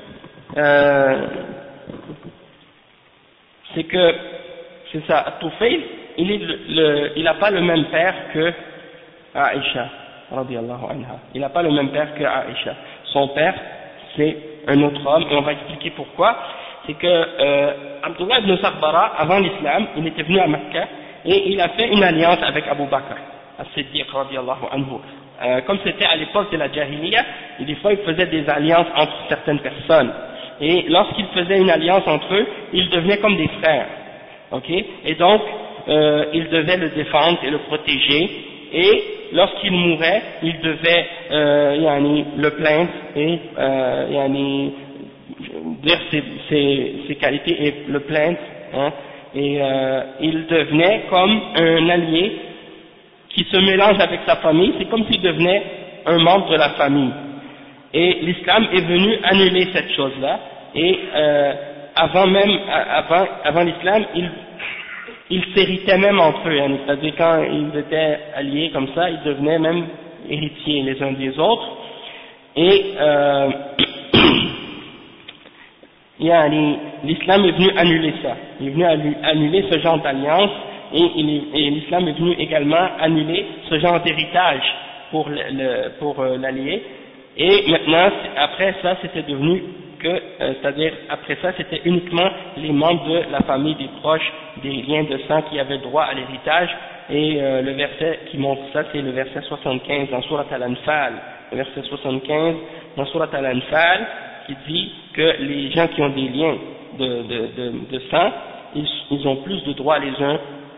c'est ça, At-Tufayl, il n'a pas le même père que Aïcha, radiyallahu anha. Il n'a pas le même père que Aïcha. Son père, c'est un autre homme, et on va expliquer pourquoi. C'est que Abdullah ibn Sakhbara, avant l'islam, il était venu à Mecca, et il a fait une alliance avec Abu Bakr, as-Siddiq, radiyallahu anhu. Comme c'était à l'époque de la Jahiliya, des fois il faisait des alliances entre certaines personnes. Et lorsqu'il faisait une alliance entre eux, ils devenaient comme des frères. Okay? Et donc, il devait le défendre et le protéger, et lorsqu'il mourait, il devait le plaindre et dire ses qualités et le plaindre, hein, et il devenait comme un allié qui se mélange avec sa famille. C'est comme s'il devenait un membre de la famille. Et l'islam est venu annuler cette chose-là, et avant l'islam, ils s'héritaient même entre eux, hein, c'est-à-dire quand ils étaient alliés comme ça, ils devenaient même héritiers les uns des autres, et l'islam est venu annuler ça, il est venu annuler ce genre d'alliance, et l'islam est venu également annuler ce genre d'héritage pour l'allié. Et maintenant, après ça, c'était devenu c'est-à-dire après ça, c'était uniquement les membres de la famille, des proches, des liens de sang qui avaient droit à l'héritage. Et le verset qui montre ça, c'est le verset 75 dans Surat Al-Anfal. Le verset 75 dans Surat Al-Anfal qui dit que les gens qui ont des liens de sang, ils ont plus de droits les uns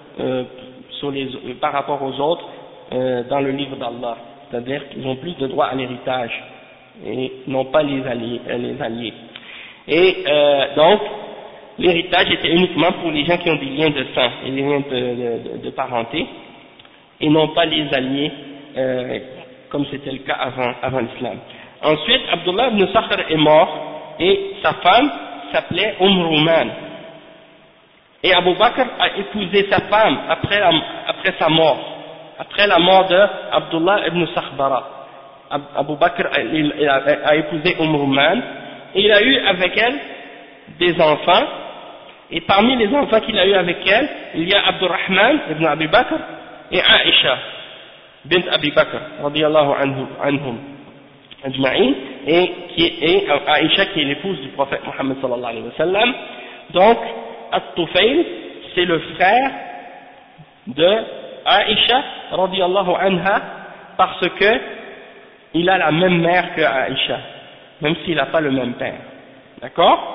par rapport aux autres dans le livre d'Allah. C'est-à-dire qu'ils ont plus de droits à l'héritage et non pas les alliés. Et donc, l'héritage était uniquement pour les gens qui ont des liens de sang et des liens de parenté, et non pas les alliés, comme c'était le cas avant l'islam. Ensuite, Abdullah ibn Sakhr est mort, et sa femme s'appelait Ruman. Et Abu Bakr a épousé sa femme après sa mort, après la mort de Abdullah ibn Sakhbara. Abu Bakr a épousé Ruman, et il a eu avec elle des enfants, et parmi les enfants qu'il a eu avec elle, il y a Abdurrahman ibn Abi Bakr et Aïcha bint Abi Bakr radiyallahu anhum ajma'in, et Aïcha qui est l'épouse du prophète Mohammed sallallahu alayhi wa sallam. Donc At-Tufayl c'est le frère de Aïcha radiyallahu anha, parce que il a la même mère que Aïcha, même s'il n'a pas le même père. D'accord?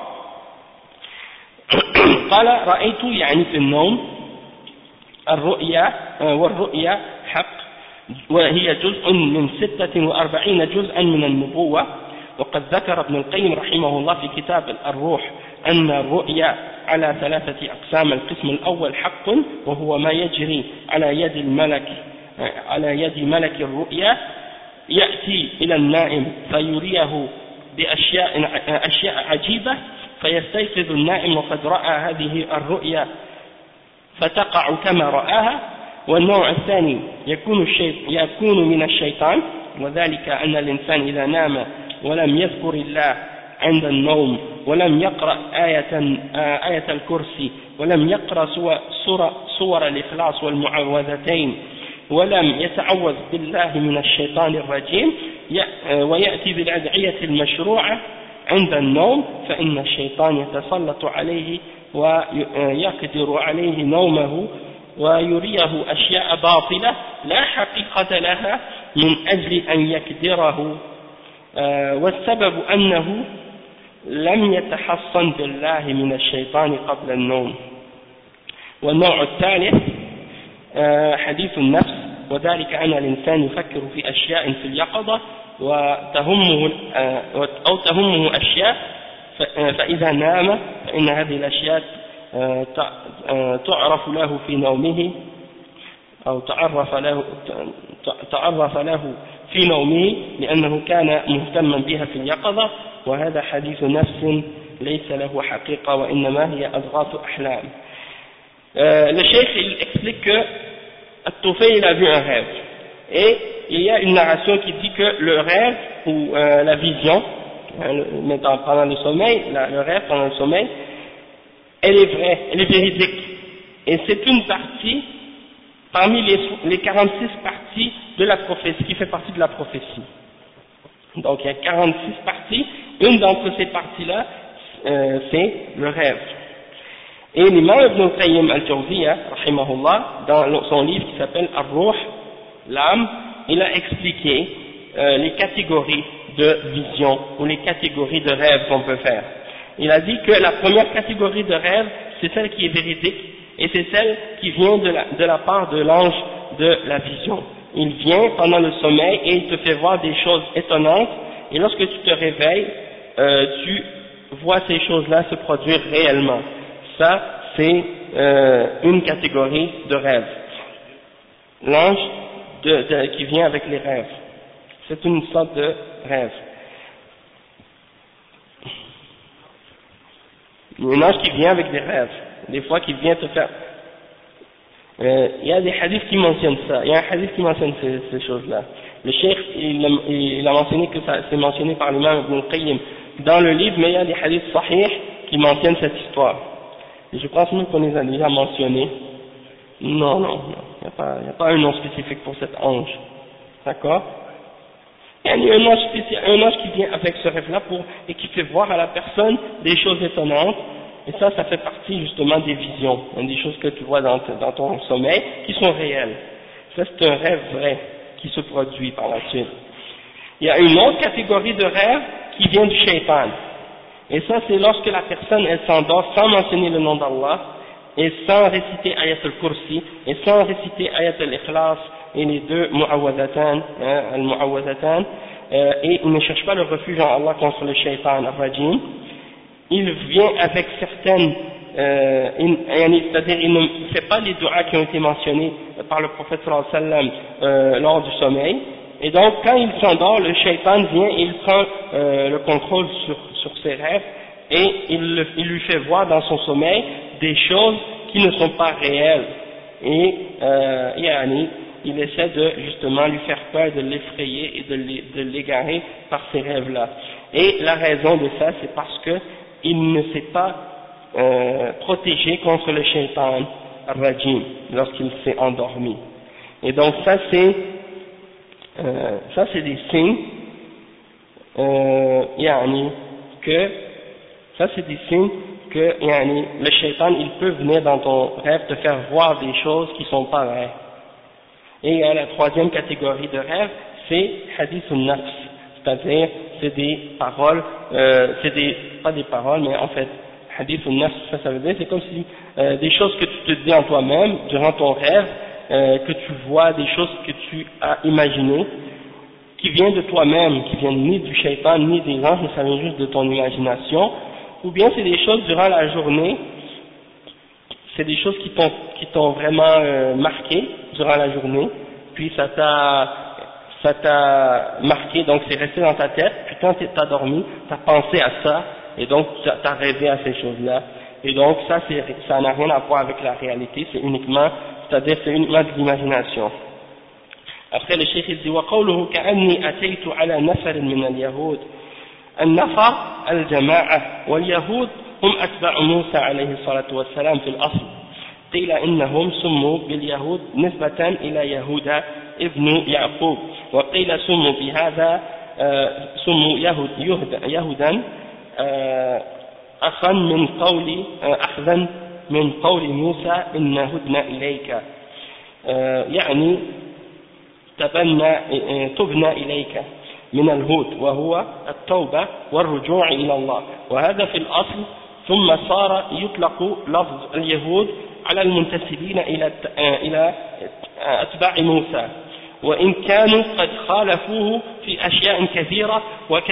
قال رأيت يعني في النوم الرؤيا والرؤيا حق، وهي جزء من 46 جزءا من النبوة. وقد ذكر ابن القيم رحمه الله في كتاب الروح أن الرؤيا على 3 أقسام. القسم الأول حق، وهو ما يجري على يد الملك على يد ملك الرؤيا يأتي إلى النائم فيريه بأشياء عجيبة فيستيقظ النائم وقد رأى هذه الرؤيا فتقع كما رآها. والنوع الثاني يكون من الشيطان، وذلك أن الإنسان إذا نام ولم يذكر الله عند النوم ولم يقرأ آية الكرسي ولم يقرأ سور الإخلاص والمعوذتين ولم يتعوذ بالله من الشيطان الرجيم ويأتي بالأدعية المشروعة عند النوم، فإن الشيطان يتسلط عليه ويقدر عليه نومه ويريه أشياء باطلة لا حقيقة لها من أجل أن يكدره، والسبب أنه لم يتحصن بالله من الشيطان قبل النوم. والنوع الثالث حديث النفس، وذلك أن الإنسان يفكر في أشياء في اليقظة تهمه أشياء، فإذا نام فإن هذه الأشياء تعرف له في نومه أو تعرف له في نومه لأنه كان مهتما بها في اليقظة، وهذا حديث نفس ليس له حقيقة وإنما هي أضغاث أحلام. Le cheikh il explique que At-Tufayl a vu un rêve, et il y a une narration qui dit que le rêve ou la vision pendant le sommeil, le rêve pendant le sommeil, elle est vraie, elle est véridique, et c'est une partie parmi les 46 parties de la prophétie, qui fait partie de la prophétie. Donc il y a 46 parties, une d'entre ces parties-là c'est le rêve. Et l'imam Ibn Qayyim al-Jawziyya, rahimahullah, dans son livre qui s'appelle Ar-Ruh, l'âme, il a expliqué les catégories de vision ou les catégories de rêve qu'on peut faire. Il a dit que la première catégorie de rêve, c'est celle qui est véridique, et c'est celle qui vient de la part de l'ange de la vision. Il vient pendant le sommeil et il te fait voir des choses étonnantes, et lorsque tu te réveilles, tu vois ces choses-là se produire réellement. Ça, c'est une catégorie de rêve. L'ange qui vient avec les rêves. C'est une sorte de rêve. Un ange qui vient avec des rêves. Des fois, qui vient te faire... Il y a des hadiths qui mentionnent ça. Il y a un hadith qui mentionne ces choses-là. Le cheikh, il a mentionné que ça c'est mentionné par l'imam Ibn Qayyim dans le livre, mais il y a des hadiths sahih qui mentionnent cette histoire. Et je pense même qu'on les a déjà mentionnés. Non, il n'y a pas un nom spécifique pour cet ange. D'accord? Il y a un ange qui vient avec ce rêve-là et qui fait voir à la personne des choses étonnantes. Et ça fait partie justement des visions, des choses que tu vois dans ton sommeil qui sont réelles. Ça, c'est un rêve vrai qui se produit par la suite. Il y a une autre catégorie de rêve qui vient du shaitan. Et ça, c'est lorsque la personne, elle s'endort sans mentionner le nom d'Allah, et sans réciter Ayat al-Kursi, et sans réciter Ayat al-Ikhlas, et les deux Mu'awwadatan, al-Mu'awwadatan, et il ne cherche pas le refuge en Allah contre le shaitan al-Rajim. Il vient avec certaines, c'est-à-dire il ne fait pas les du'as qui ont été mentionnés par le prophète sallallahu alayhi wa sallam lors du sommeil, et donc quand il s'endort, le shaitan vient et il prend le contrôle sur ses rêves, et il lui fait voir dans son sommeil des choses qui ne sont pas réelles, et il essaie de justement lui faire peur, de l'effrayer et de l'égarer par ces rêves-là. Et la raison de ça, c'est parce que il ne s'est pas protégé contre le shaitan al-rajim lorsqu'il s'est endormi. Et donc ça c'est des signes que le shaitan il peut venir dans ton rêve te faire voir des choses qui sont pas vraies. Et la troisième catégorie de rêve, c'est hadith al-nafs, c'est-à-dire c'est des paroles, pas des paroles, mais en fait hadith al-nafs, ça veut dire c'est comme si des choses que tu te dis en toi-même durant ton rêve, que tu vois, des choses que tu as imaginées, qui viennent de toi-même, qui viennent ni du shaitan ni des anges, mais ça vient juste de ton imagination, ou bien c'est des choses durant la journée, c'est des choses qui t'ont vraiment marqué durant la journée, puis ça t'a marqué, donc c'est resté dans ta tête, puis quand t'as dormi, t'as pensé à ça, et donc t'as rêvé à ces choses-là, et donc ça n'a rien à voir avec la réalité, c'est-à-dire c'est uniquement de l'imagination. Après le cheikh il dit وقوله كأني أتيت على نفر من اليهود النفر الجماعة واليهود هم أتباع موسى عليه الصلاة والسلام في الأصل قيل إنهم سموا باليهود نسبة إلى يهوذا ابن يعقوب وقيل سموا بهذا سموا يهودا أخذا من قول موسى إن هدنا إليك يعني تبنى إليك من الهود وهو التوبة والرجوع إلى الله وهذا في الأصل ثم صار يطلق لفظ اليهود على المنتسبين إلى أتباع موسى وإن كانوا قد خالفوه في أشياء كثيرة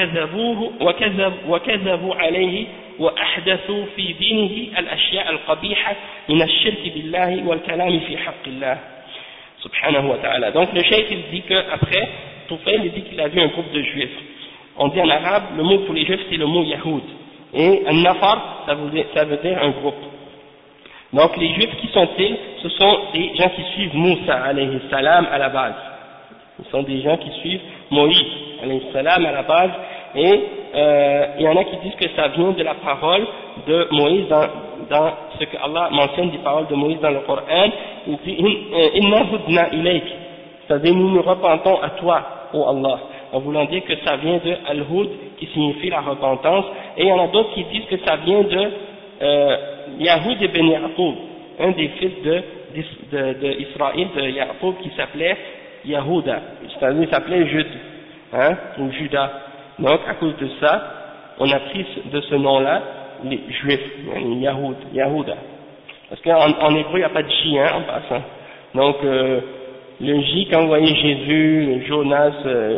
وكذبوا عليه وأحدثوا في دينه الأشياء القبيحة من الشرك بالله والكلام في حق الله subhanahu wa ta'ala. Donc le cheikh il dit qu'après, Tufayl il dit qu'il a vu un groupe de juifs. On dit en arabe, le mot pour les juifs c'est le mot Yahoud. Et un nafar, ça veut dire un groupe. Donc les juifs qui sont-ils? Ce sont des gens qui suivent Moussa alayhi salam à la base. Ce sont des gens qui suivent Moïse alayhi salam à la base. Et il y en a qui disent que ça vient de la parole de Moïse dans ce que Allah mentionne des paroles de Moïse dans le Coran. Il dit Inna hudna ilayk, c'est-à-dire nous nous repentons à toi, ô Allah, en voulant dire que ça vient de Al-Hud qui signifie la repentance, et il y en a d'autres qui disent que ça vient de Yahoud ibn Ya'qub, un des fils d'Israël, de Ya'qub, qui s'appelait Yahouda, c'est-à-dire il s'appelait Jude, ou Judas. Donc à cause de ça, on a pris de ce nom-là les juifs, Yahouda. Parce qu'en hébreu, il n'y a pas de J en passant. Donc, le J, quand vous voyez Jésus, Jonas,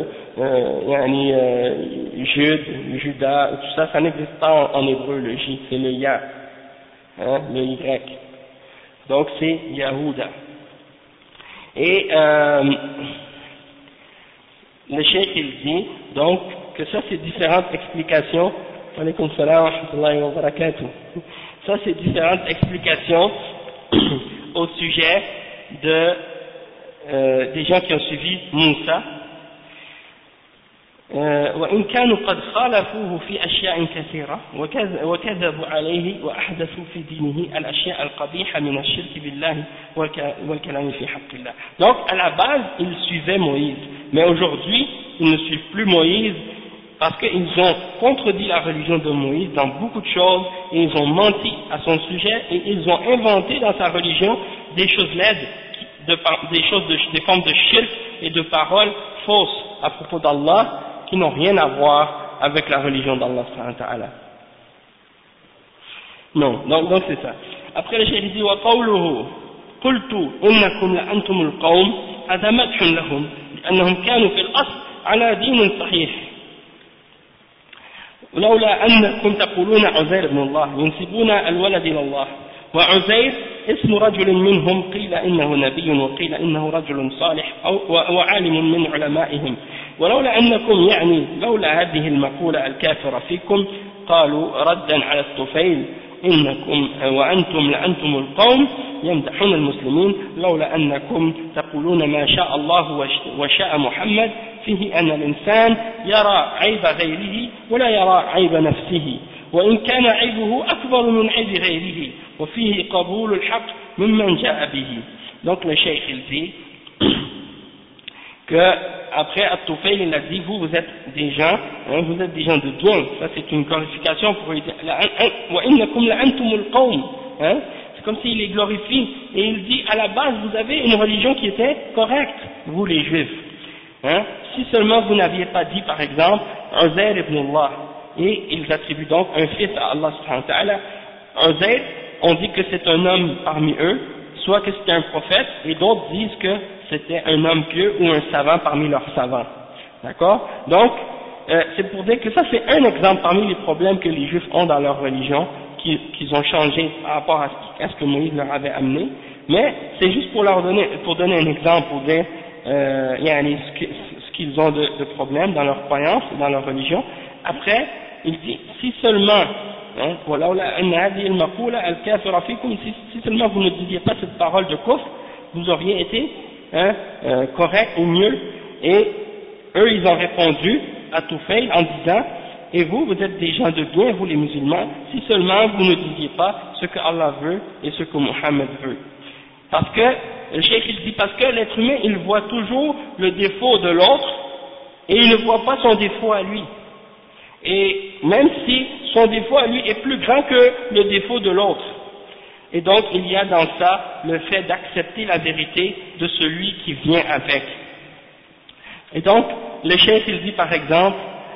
Jude, Judas, tout ça, ça n'existe pas en hébreu, le J, c'est le Ya, le Y. Donc, c'est Yahouda. Et le cheikh, il dit, donc, que ça, c'est différentes explications. Alaykoum salam wa rahmatullahi wa barakatuh. Ça, c'est différentes explications au sujet des gens qui ont suivi Moussa. وإن كانوا قد خالفوه في أشياء كثيرة وكذبوا عليه وأحدثوا في دينه الأشياء القبيحة من الشرك بالله والكلام في حق الله. Donc, à la base, ils suivaient Moïse, mais aujourd'hui, ils ne suivent plus Moïse parce qu'ils ont contredit la religion de Moïse dans beaucoup de choses, et ils ont menti à son sujet, et ils ont inventé dans sa religion des choses laides, des formes de shirk et de paroles fausses à propos d'Allah, qui n'ont rien à voir avec la religion d'Allah subhanahu wa ta'ala. Non, donc c'est ça. Après le cheikh dit وقوله قلت إنكم لأنتم القوم هذا مدح لهم لأنهم كانوا في الأصل على دين صحيح ولولا أنكم تقولون عزير بن الله ينسبون الولد إلى الله وعزير اسم رجل منهم قيل إنه نبي وقيل إنه رجل صالح وعالم من علمائهم ولولا أنكم يعني لولا هذه المقولة الكافرة فيكم قالوا ردا على الطفيل إنكم وأنتم لأنتم القوم يمدحون المسلمين لولا أنكم تقولون ما شاء الله وشاء محمد فيه أن الإنسان يرى عيب غيره ولا يرى عيب نفسه وإن كان عيبه أكبر من عيب غيره وفيه قبول الحق ممن جاء به. Donc le cheikh il dit que après At-Tufayl il a dit vous êtes des gens de bien, ça c'est une glorification pour lui dire وإنكم لأنتم القوم, c'est comme s'il les glorifie, et il dit à la base vous avez une religion qui était correcte, vous les juifs, si seulement vous n'aviez pas dit par exemple Uzair ibn Allah, et ils attribuent donc un fils à Allah subhanahu wa ta'ala. Uzair, on dit que c'est un homme parmi eux, soit que c'était un prophète, et d'autres disent que c'était un homme pieux ou un savant parmi leurs savants. D'accord? Donc, c'est pour dire que ça c'est un exemple parmi les problèmes que les juifs ont dans leur religion, qu'ils ont changé par rapport à ce que Moïse leur avait amené, mais c'est juste pour donner un exemple, pour dire ce qu'ils ont de problèmes dans leur croyance, dans leur religion. Après, il dit, si seulement, si seulement vous ne disiez pas cette parole de kufr, vous auriez été correct ou mieux. Et eux, ils ont répondu à Tufayl en disant, et vous, vous êtes des gens de bien, vous les musulmans, si seulement vous ne disiez pas ce que Allah veut et ce que Muhammad veut. Parce que, le cheikh il dit, parce que l'être humain, il voit toujours le défaut de l'autre, et il ne voit pas son défaut à lui. Et même si son défaut à lui est plus grand que le défaut de l'autre. Et donc, il y a dans ça le fait d'accepter la vérité de celui qui vient avec. Et donc, le cheikh il dit par exemple,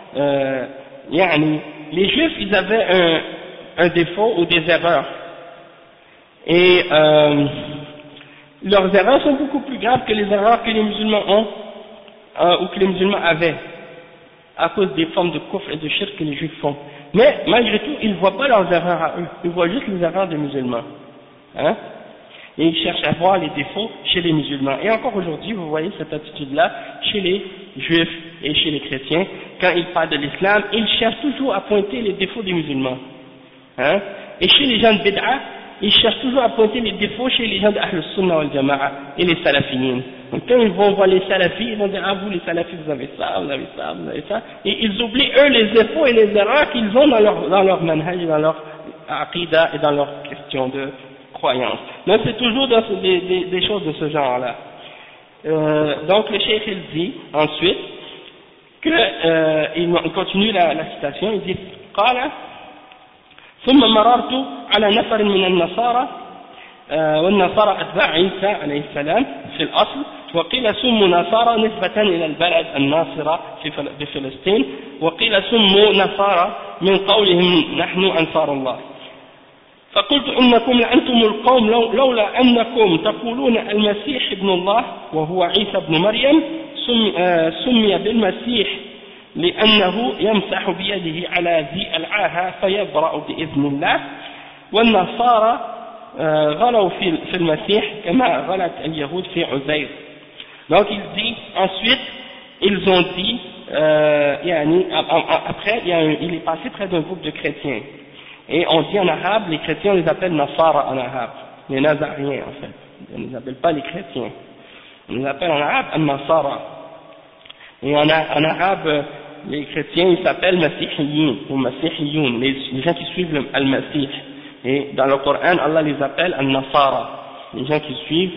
les juifs ils avaient un défaut ou des erreurs. Et leurs erreurs sont beaucoup plus graves que les erreurs que les musulmans ont, ou que les musulmans avaient, à cause des formes de kufr et de shirk que les juifs font. Mais malgré tout, ils ne voient pas leurs erreurs à eux, ils voient juste les erreurs des musulmans. Et ils cherchent à voir les défauts chez les musulmans. Et encore aujourd'hui, vous voyez cette attitude-là chez les juifs et chez les chrétiens. Quand ils parlent de l'islam, ils cherchent toujours à pointer les défauts des musulmans. Et chez les gens de Bid'a, ils cherchent toujours à pointer les défauts chez les gens de Ahl Sunnah wal Jama'a et les salafiyyin. Donc quand ils vont voir les salafis, ils vont dire, ah vous les salafis vous avez ça, vous avez ça, vous avez ça. Et ils oublient eux les défauts et les erreurs qu'ils ont dans leur manhaj, dans leur aqidah et dans leur question de croyance. Donc c'est toujours des choses de ce genre-là. Donc le cheikh il dit ensuite que il continue la citation, il dit قال ثم مررت على نفر من النصارى والنصارى أتباع عيسى عليه السلام في الأصل وقيل سموا نصارى نسبة إلى البلد الناصرة في فلسطين وقيل سموا نصارى من قولهم نحن أنصار الله فقلت إنكم لأنتم القوم لولا أنكم تقولون المسيح ابن الله وهو عيسى ابن مريم سمي بالمسيح لأنه يمسح بيده على ذي العاهة فيبرأ بإذن الله والنصارى غلوا في المسيح كما غلت اليهود في عزير. Donc il dit ensuite ils ont dit après il est passé près d'un groupe de chrétiens et on dit en arabe, les chrétiens on les appelle Nasara en arabe, les Nazariens en fait, on ne les appelle pas les chrétiens, on les appelle en arabe An-Nasara. Et en arabe les chrétiens ils s'appellent Masihiyyin ou Masihiyoun, les gens qui suivent Al-Masih. Et dans le Coran Allah les appelle An-Nasara, les gens qui suivent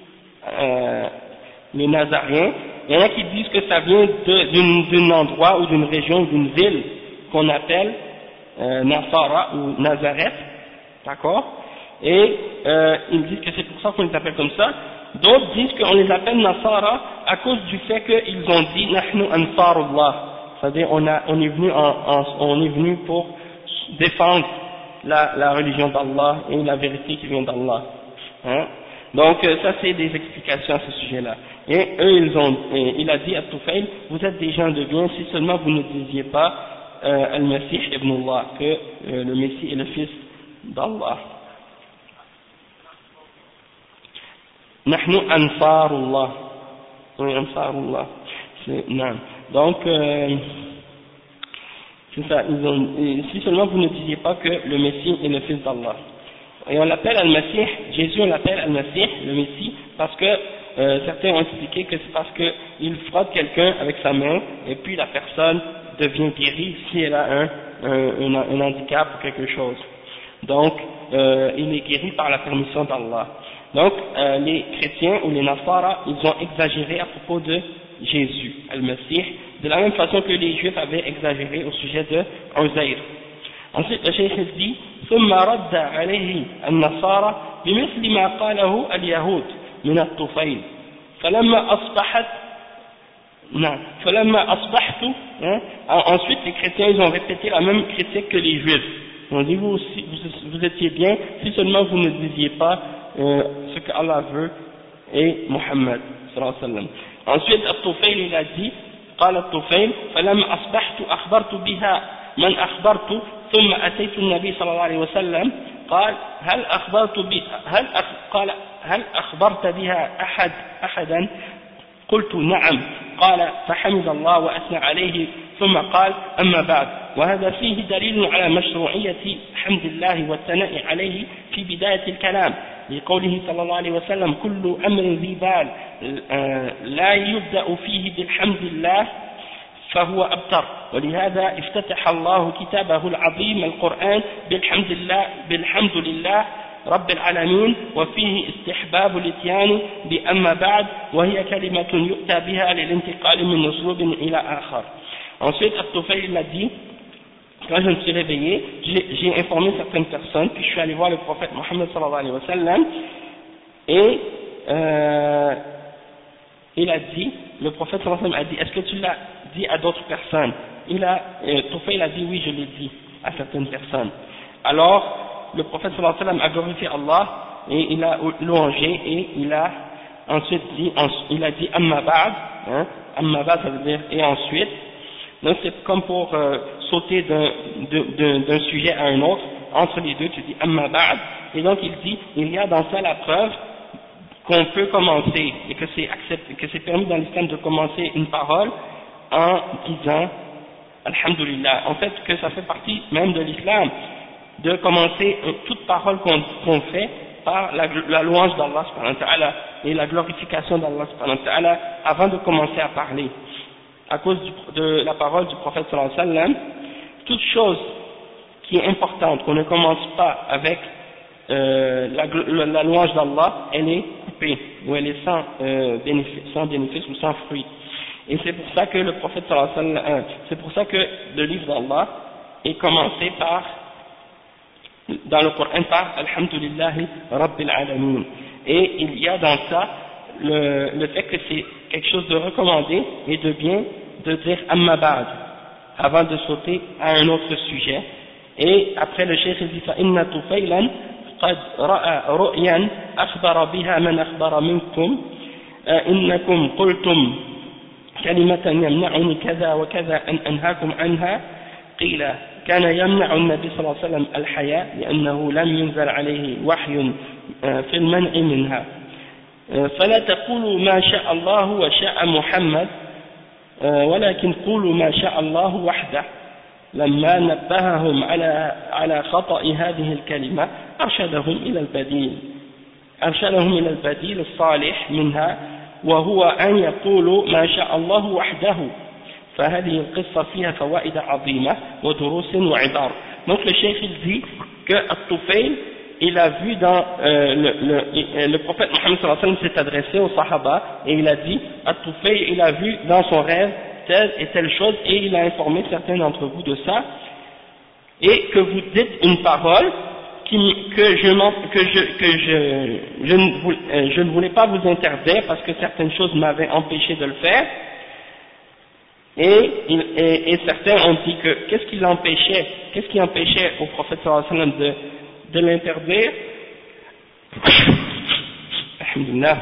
les Nazariens. Il y en a qui disent que ça vient d'un endroit ou d'une région ou d'une ville qu'on appelle Nasara ou Nazareth, d'accord, et ils disent que c'est pour ça qu'on les appelle comme ça. D'autres disent qu'on les appelle Nasara à cause du fait qu'ils ont dit Nahnu Ansarullah, c'est-à-dire on est venu pour défendre la religion d'Allah et la vérité qui vient d'Allah. Donc ça c'est des explications à ce sujet-là. Et eux il a dit à Tufayl, vous êtes des gens de bien si seulement vous ne disiez pas Al-Masih ibn Allah, que le Messie est le fils d'Allah. Nahnu Ansarullah. Oui, Ansarullah. Donc, c'est ça, si seulement vous ne disiez pas que le Messie est le fils d'Allah. Et on l'appelle Al-Masih, Jésus on l'appelle Al-Masih, le Messie, parce que certains ont expliqué que c'est parce qu'il frotte quelqu'un avec sa main, et puis la personne devient guérie si elle a un handicap ou quelque chose. Donc, il est guéri par la permission d'Allah. Donc, les chrétiens ou les Nasara, ils ont exagéré à propos de Jésus, Al-Masih, de la même façon que les Juifs avaient exagéré au sujet de Uzair. Ensuite, le cheikh dit ثم رد عليه النصارى بمثل ما قاله اليهود من الطفيل فلما أصبحت ensuite les chrétiens ils ont répété la même critique que les Juifs. Ils ont dit vous étiez bien si seulement vous ne disiez pas ce que Allah veut et Muhammad sallallahu alayhi wa sallam. Ensuite Al-Tufayl il a dit قال الطفيل فلما أصبحت أخبرت بها من أخبرت ثم أتيت النبي صلى الله عليه وسلم قال هل أخبرت بها أحدا قلت نعم. قال فحمد الله وأثنى عليه ثم قال أما بعد. وهذا فيه دليل على مشروعية حمد الله والثناء عليه في بداية الكلام، لقوله صلى الله عليه وسلم كل أمر ذي بال لا يبدأ فيه بالحمد لله فهو أبتر. ولهذا افتتح الله كتابه العظيم القرآن بالحمد لله رب العالمين، وفيه استحباب الاتيان بأما بعد، وهي كلمة يؤتى بها للانتقال من أسلوب إلى آخر. Ensuite, At-Tufayl l'a dit, quand je me suis réveillé, j'ai informé certaines personnes, puis je suis allé voir le prophète Mohammed sallallahu alayhi wa sallam, et il a dit, le prophète sallallahu alayhi wa sallam a dit, est-ce que tu l'as dit à d'autres personnes? Tufayl a dit, oui, je l'ai dit à certaines personnes. Alors, le prophète sallallahu alayhi wa sallam a glorifié Allah, et il a louangé, et il a ensuite dit, Amma ba'd, hein, Amma ba'd, ça veut dire, et ensuite. Donc c'est comme pour sauter d'un sujet à un autre, entre les deux tu dis amma ba'd, et donc il dit, il y a dans ça la preuve qu'on peut commencer, et que c'est permis dans l'islam de commencer une parole en disant alhamdulillah, en fait que ça fait partie même de l'islam, de commencer toute parole qu'on fait par la louange d'Allah subhanahu wa ta'ala et la glorification d'Allah subhanahu wa ta'ala avant de commencer à parler. À cause de la parole du prophète sallallahu alayhi wa sallam, toute chose qui est importante, qu'on ne commence pas avec la louange d'Allah, elle est coupée, ou elle est sans bénéfice ou sans fruit. Et c'est pour ça que le prophète sallallahu alayhi wa sallam, c'est pour ça que le livre d'Allah est commencé dans le Coran par Alhamdulillahi Rabbil Alamin. Et il y a dans ça le fait que c'est quelque chose de recommandé et de bien de dire amma ba'd avant de sauter à un autre sujet. Et après le cheikh dit fa inna Tufaylan qad ra'a ru'yan akhbara biha man akhbara minkum innakum qultum kalimatan yamna'uni kadha wa kadha an anhaakum anha qila كان يمنع النبي صلى الله عليه وسلم الحياء لأنه لم ينزل عليه وحي في المنع منها فلا تقولوا ما شاء الله وشاء محمد ولكن قولوا ما شاء الله وحده. لما نبههم على خطأ هذه الكلمة أرشدهم إلى البديل الصالح منها وهو أن يقولوا ما شاء الله وحده. فهذه القصة فيها فوائد عظيمة ودروس وعبار. Donc le cheikh il dit que At-Tufayl il a vu dans le prophète Mohammed sallallahu alayhi wa sallam s'est adressé aux Sahaba et il a dit At-Tufayl il a vu dans son rêve telle et telle chose et il a informé certains d'entre vous de ça et que vous dites une parole que je ne voulais pas vous interdire parce que certaines choses m'avaient empêché de le faire. Et certains ont dit que qu'est-ce qui empêchait au prophète sallallahu alayhi wa sallam de l'interdire. Alhamdulillah.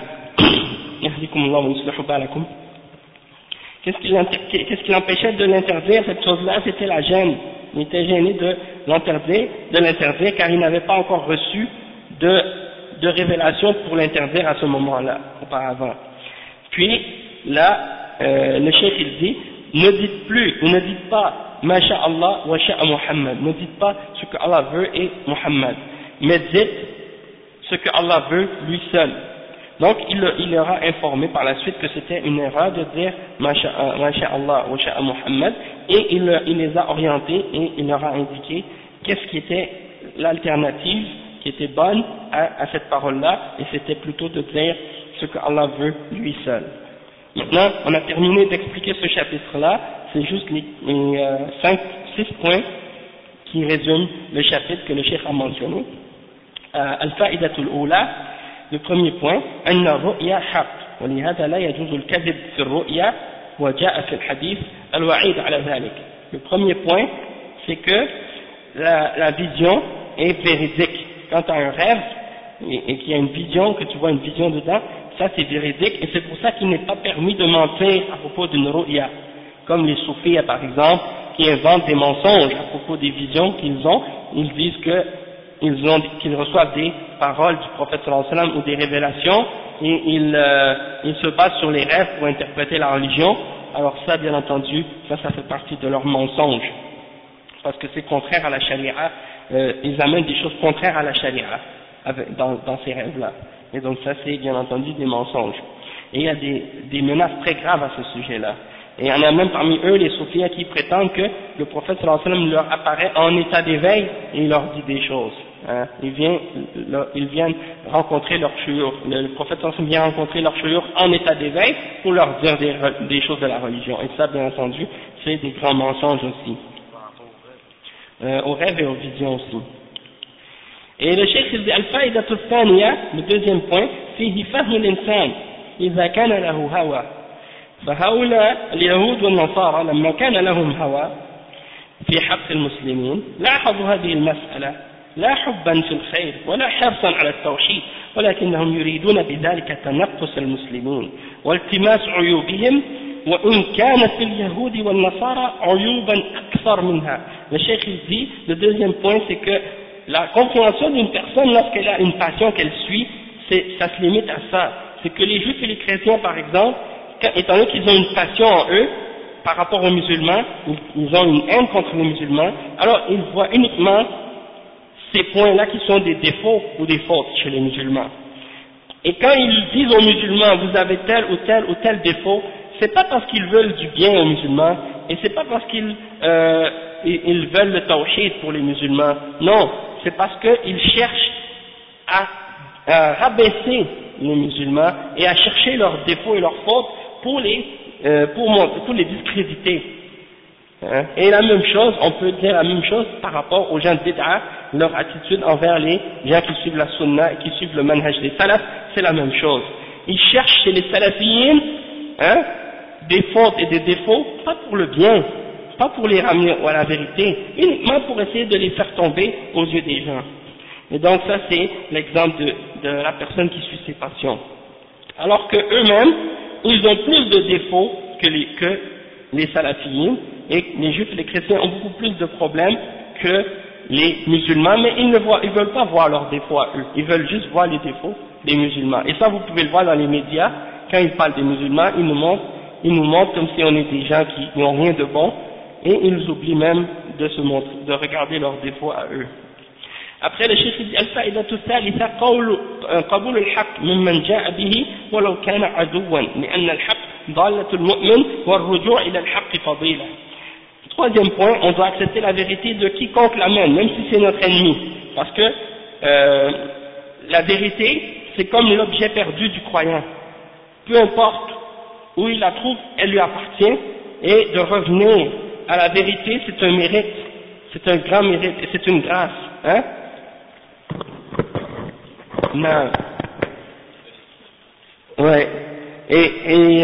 Qu'est-ce qui l'empêchait de l'interdire? Cette chose-là, c'était la gêne. Il était gêné de l'interdire car il n'avait pas encore reçu de révélation pour l'interdire à ce moment-là, auparavant. Puis, là, le cheikh il dit, ne dites pas Masha Allah wa sha'a Muhammad, ne dites pas ce que Allah veut et Muhammad, mais dites ce que Allah veut lui seul. Donc il leur a informé par la suite que c'était une erreur de dire Masha Allah wa sha'a Muhammad et il les a orientés et il leur a indiqué qu'est-ce qui était l'alternative qui était bonne à cette parole-là, et c'était plutôt de dire ce que Allah veut lui seul. Maintenant, on a terminé d'expliquer ce chapitre-là, c'est juste les 6 points qui résument le chapitre que le cheikh a mentionné. Al-Fa'idatul Oula, le premier point, أن الرؤيا حق ولهذا لا يجوز الكذب في الرؤيا وجاء في الحديث الوعيد على ذلك. Le premier point, c'est que la vision est véridique. Quand tu as un rêve et qu'il y a une vision, que tu vois une vision dedans, ça c'est véridique et c'est pour ça qu'il n'est pas permis de mentir à propos d'une ru'ya, comme les soufis par exemple qui inventent des mensonges à propos des visions qu'ils ont. Ils disent qu'ils reçoivent des paroles du prophète sallallahu alayhi wa sallam ou des révélations et ils se basent sur les rêves pour interpréter la religion, alors ça, bien entendu, ça fait partie de leur mensonge, parce que c'est contraire à la charia, ils amènent des choses contraires à la charia dans ces rêves-là, et donc ça c'est bien entendu des mensonges, et il y a des menaces très graves à ce sujet-là, et il y en a même parmi eux les soufis qui prétendent que le prophète sallallahu alayhi wa sallam leur apparaît en état d'éveil et il leur dit des choses. Hein, ils viennent rencontrer leur shuyukh, le prophète sallallahu alayhi wa sallam vient rencontrer leur shuyukh en état d'éveil pour leur dire des choses de la religion, et ça bien entendu c'est des grands mensonges aussi, aux rêves et aux visions aussi. Et le cheikh il dit al-fa'idatu ath-thaniya, le deuxième point, fihi fahmu al-insan idha kana lahu hawa, فهؤلاء اليهود والنصارى لما كان لهم هوى في حق المسلمين لاحظوا هذه المسألة لا حبا في الخير ولا حرصا على التوحيد، ولكنهم يريدون بذلك تنقص المسلمين والتماس عيوبهم، وإن كان في اليهود والنصارى عيوبا أكثر منها. Le cheikh dit, le deuxième point c'est que la compréhension d'une personne lorsqu'elle a une passion qu'elle suit, ça se limite à ça, c'est que les juifs et les chrétiens par exemple, étant donné qu'ils ont une passion en eux par rapport aux musulmans, ils ont une haine contre les musulmans, alors ils voient uniquement ces points-là qui sont des défauts ou des fautes chez les musulmans. Et quand ils disent aux musulmans vous avez tel ou tel ou tel défaut, c'est pas parce qu'ils veulent du bien aux musulmans, et c'est pas parce qu'ils veulent le tawhid pour les musulmans, non, c'est parce qu'ils cherchent à rabaisser les musulmans et à chercher leurs défauts et leurs fautes pour les discréditer. Hein? Et la même chose, on peut dire la même chose par rapport aux gens de bid'a, leur attitude envers les gens qui suivent la sunna et qui suivent le manhaj des salafs, c'est la même chose. Ils cherchent chez les salafiyyin, hein, des fautes et des défauts, pas pour le bien, pas pour les ramener à la vérité, uniquement pour essayer de les faire tomber aux yeux des gens. Et donc ça c'est l'exemple de la personne qui suit ses passions. Alors que eux-mêmes, ils ont plus de défauts que les salafiyyin, et les juifs et les chrétiens ont beaucoup plus de problèmes que les musulmans, mais ils veulent pas voir leurs défauts à eux, ils veulent juste voir les défauts des musulmans. Et ça vous pouvez le voir dans les médias, quand ils parlent des musulmans, ils nous montrent comme si on est des gens qui n'ont rien de bon, et ils nous oublient même de regarder leurs défauts à eux. Après le cheikh dit al-fa'idatu ath-thalitha qabul al-haqq mimman ja'a bihi walau kana aduwan li'anna al-haqq dallatu al-mu'min war-ruju' ila al-haqq fadila. Troisième point, on doit accepter la vérité de quiconque l'amène, même si c'est notre ennemi, parce que la vérité c'est comme l'objet perdu du croyant, peu importe où il la trouve, elle lui appartient, et de revenir à la vérité c'est un mérite, c'est un grand mérite et c'est une grâce, hein. Non. Ouais. Et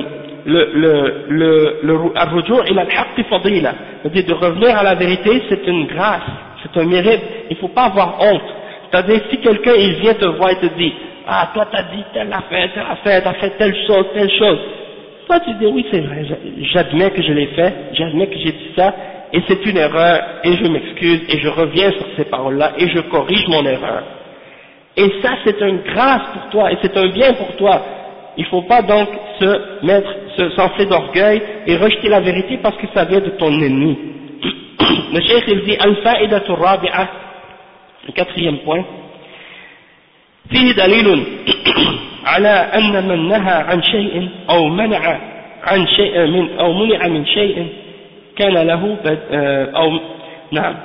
le ar-ruju' ila al-haqq fadila, c'est-à-dire de revenir à la vérité, c'est une grâce, c'est un mérite. Il faut pas avoir honte. C'est-à-dire si quelqu'un il vient te voir et te dit ah toi t'as dit telle affaire, t'as fait telle chose. Toi tu dis oui c'est vrai, j'admets que je l'ai fait, j'admets que j'ai dit ça et c'est une erreur et je m'excuse et je reviens sur ces paroles-là et je corrige mon erreur. Et ça c'est une grâce pour toi et c'est un bien pour toi. Il ne faut pas donc s'enfler d'orgueil et rejeter la vérité parce que ça vient de ton ennemi. Le cheikh il dit al-fa'idatu rabi'a, le quatrième point, فيه دليل على أن من نهى عن شيء أو منع عن شيء أو منع من شيء كان له أو نعم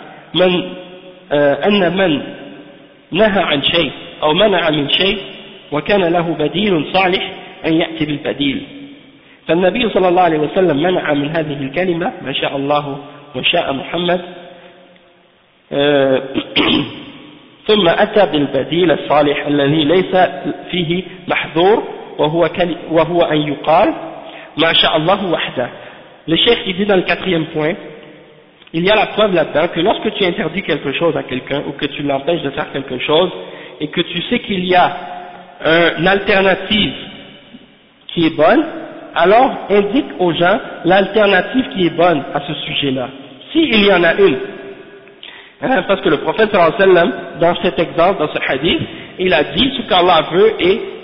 أن من نهى عن شيء أو منع من شيء وكان له بديل صالح أن يأتي بالبديل. فالنبي صلى الله عليه وسلم منع من هذه الكلمة ما شاء الله وشاء محمد ثم أتى بالبديل الصالح الذي ليس فيه محظور وهو أن يقال ما شاء الله وحده. Le cheikh il dit dans le quatrième point, il y a la preuve là-dedans que lorsque tu interdis quelque chose à quelqu'un ou que tu l'empêches de faire quelque chose et que tu sais qu'il y a une alternative qui est bonne, alors indique aux gens l'alternative qui est bonne à ce sujet-là, s'il y en a une. Hein, parce que le prophète sallallahu alayhi wa sallam, dans cet exemple, dans ce hadith, il a dit ce qu'Allah veut et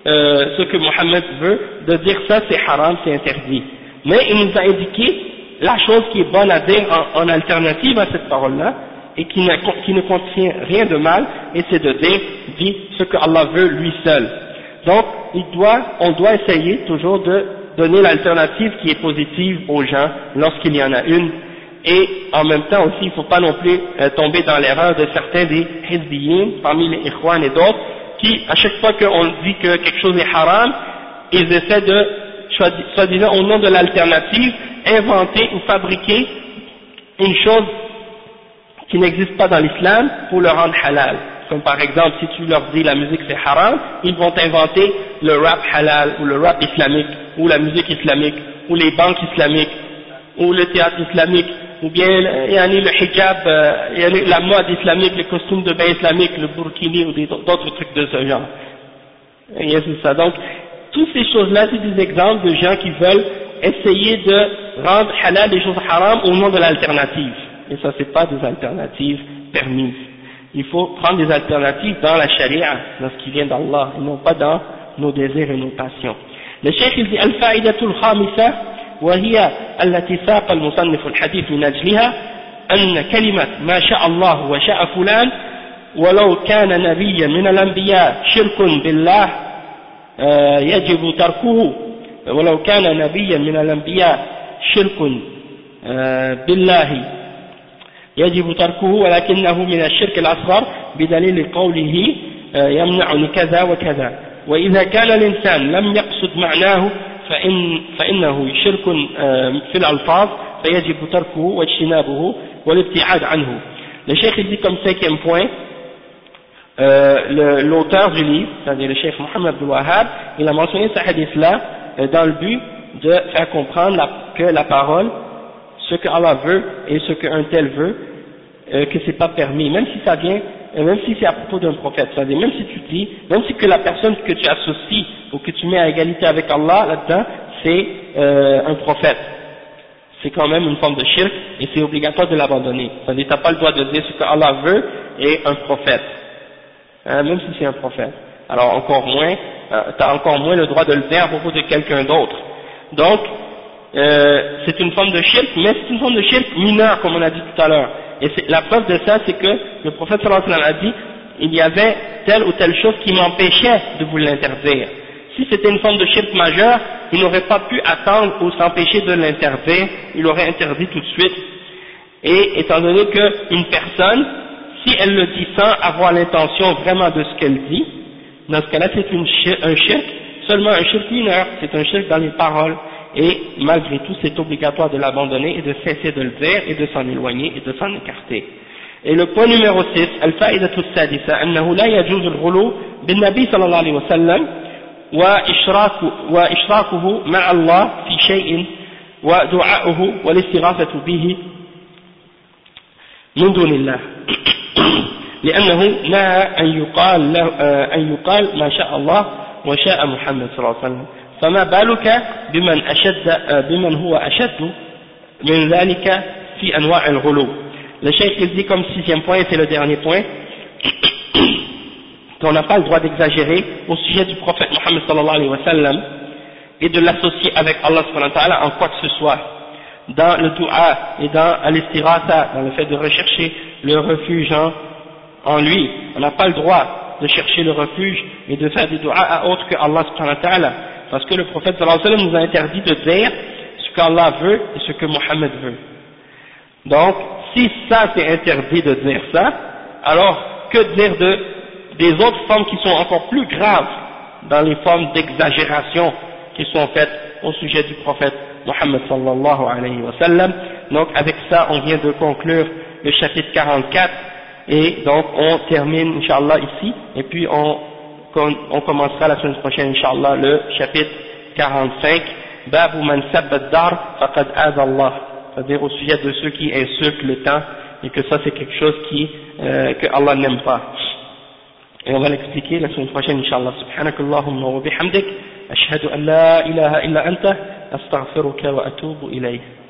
ce que Mohammed veut, de dire ça c'est haram, c'est interdit. Mais il nous a indiqué la chose qui est bonne à dire en alternative à cette parole-là, et qui ne contient rien de mal, et c'est de dire, dit ce que Allah veut lui seul. Donc, on doit essayer toujours de donner l'alternative qui est positive aux gens lorsqu'il y en a une, et en même temps aussi, il ne faut pas non plus tomber dans l'erreur de certains des hizbiyin, parmi les ikhwan et d'autres, qui, à chaque fois qu'on dit que quelque chose est haram, ils essaient de, soi-disant au nom de l'alternative, inventer ou fabriquer une chose qui n'existe pas dans l'islam pour le rendre halal. Comme par exemple, si tu leur dis la musique c'est haram, ils vont inventer le rap halal, ou le rap islamique, ou la musique islamique, ou les banques islamiques, ou le théâtre islamique, ou bien le hijab, la mode islamique, les costumes de bain islamique, le burkini, ou d'autres trucs de ce genre. Et c'est ça. Donc, toutes ces choses-là, c'est des exemples de gens qui veulent essayer de rendre halal des choses haram au nom de l'alternative. Et ça, c'est pas des alternatives permises. Il faut prendre des alternatives dans la charia, dans ce qui vient d'Allah, et non pas dans nos désirs et nos passions. Le cheikh il dit al-fa'idatul khamisa وهي التي ساق المصنف الحديث من أجلها أن كلمة ما شاء الله وشاء فلان ولو كان نبيا من الأنبياء شرك بالله يجب تركه ولو كان نبيا من الأنبياء شرك بالله يجب تركه ولكنه من الشرك الأصغر بدليل قوله يمنعني كذا وكذا وإذا كان الإنسان لم يقصد معناه فإنه شرك في الألفاظ فيجب تركه واجتنابه والابتعاد عنه. Le cheikh il dit comme cinquième point, l'auteur du livre, c'est-à-dire le cheikh Mohammed Abdul Wahhab, il a mentionné ce hadith-là dans le but de faire comprendre que la parole, ce que Allah veut et ce qu'un tel veut, que c'est pas permis, même si ça vient, même si c'est à propos d'un prophète, c'est-à-dire même si tu dis, même si que la personne que tu associes ou que tu mets à égalité avec Allah là-dedans, c'est un prophète, c'est quand même une forme de shirk et c'est obligatoire de l'abandonner. C'est-à-dire tu n'as pas le droit de dire ce que Allah veut et un prophète, même si c'est un prophète. Alors encore moins, tu as encore moins le droit de le dire à propos de quelqu'un d'autre. Donc c'est une forme de shirk, mais c'est une forme de shirk mineure comme on a dit tout à l'heure. Et la preuve de ça, c'est que le prophète sallallahu alayhi wa sallam a dit, il y avait telle ou telle chose qui m'empêchait de vous l'interdire. Si c'était une forme de shirk majeur, il n'aurait pas pu attendre ou s'empêcher de l'interdire, il aurait interdit tout de suite. Et étant donné qu'une personne, si elle le dit sans avoir l'intention vraiment de ce qu'elle dit, dans ce cas-là c'est un shirk, seulement un shirk mineur, c'est un shirk dans les paroles. Et malgré tout, c'est obligatoire de l'abandonner et de cesser de le dire et de s'en éloigner et de s'en écarter. Et le point numéro 6, al-fa'idatu as-sadisa, annahu la yajuzu al-ghulu bin-nabi sallallahu alayhi wa sallam wa ishrakuhu ma'a Allah fi shay'in wa du'a'uhu wa al-istighathatu bihi min dunillah. لأنه نهى أن يقال ما شاء الله وشاء محمد صلى الله عليه وسلم. فما بالك بمن هو أشد من ذلك في أنواع الغلو. Le cheikh dit comme sixième point, c'est le dernier point, qu'on n'a pas le droit d'exagérer au sujet du prophète Mohammed sallallahu alayhi wa sallam et de l'associer avec Allah subhanahu wa ta'ala en quoi que ce soit, dans le du'a et dans al-istighatha, dans le fait de rechercher le refuge en lui. On n'a pas le droit de chercher le refuge et de faire des du'a à autre que Allah subhanahu wa ta'ala. Parce que le prophète sallallahu alayhi wa sallam nous a interdit de dire ce qu'Allah veut et ce que Mohammed veut. Donc, si ça c'est interdit de dire ça, alors que dire des autres formes qui sont encore plus graves dans les formes d'exagération qui sont faites au sujet du prophète Mohammed sallallahu alayhi wa sallam. Donc avec ça on vient de conclure le chapitre 44 et donc on termine Inch'Allah ici et puis on commencera la semaine prochaine, Inch'Allah, le chapitre 45, Babu man sabba ad-dar faqad aza Allah, c'est-à-dire au sujet de ceux qui insultent le temps, et que ça c'est quelque chose que Allah n'aime pas. Et on va l'expliquer la semaine prochaine, Inch'Allah. Subhanakallahumma wa bihamdik, ashhadu an la ilaha illa anta, astaghfiruka wa atubu ilayh.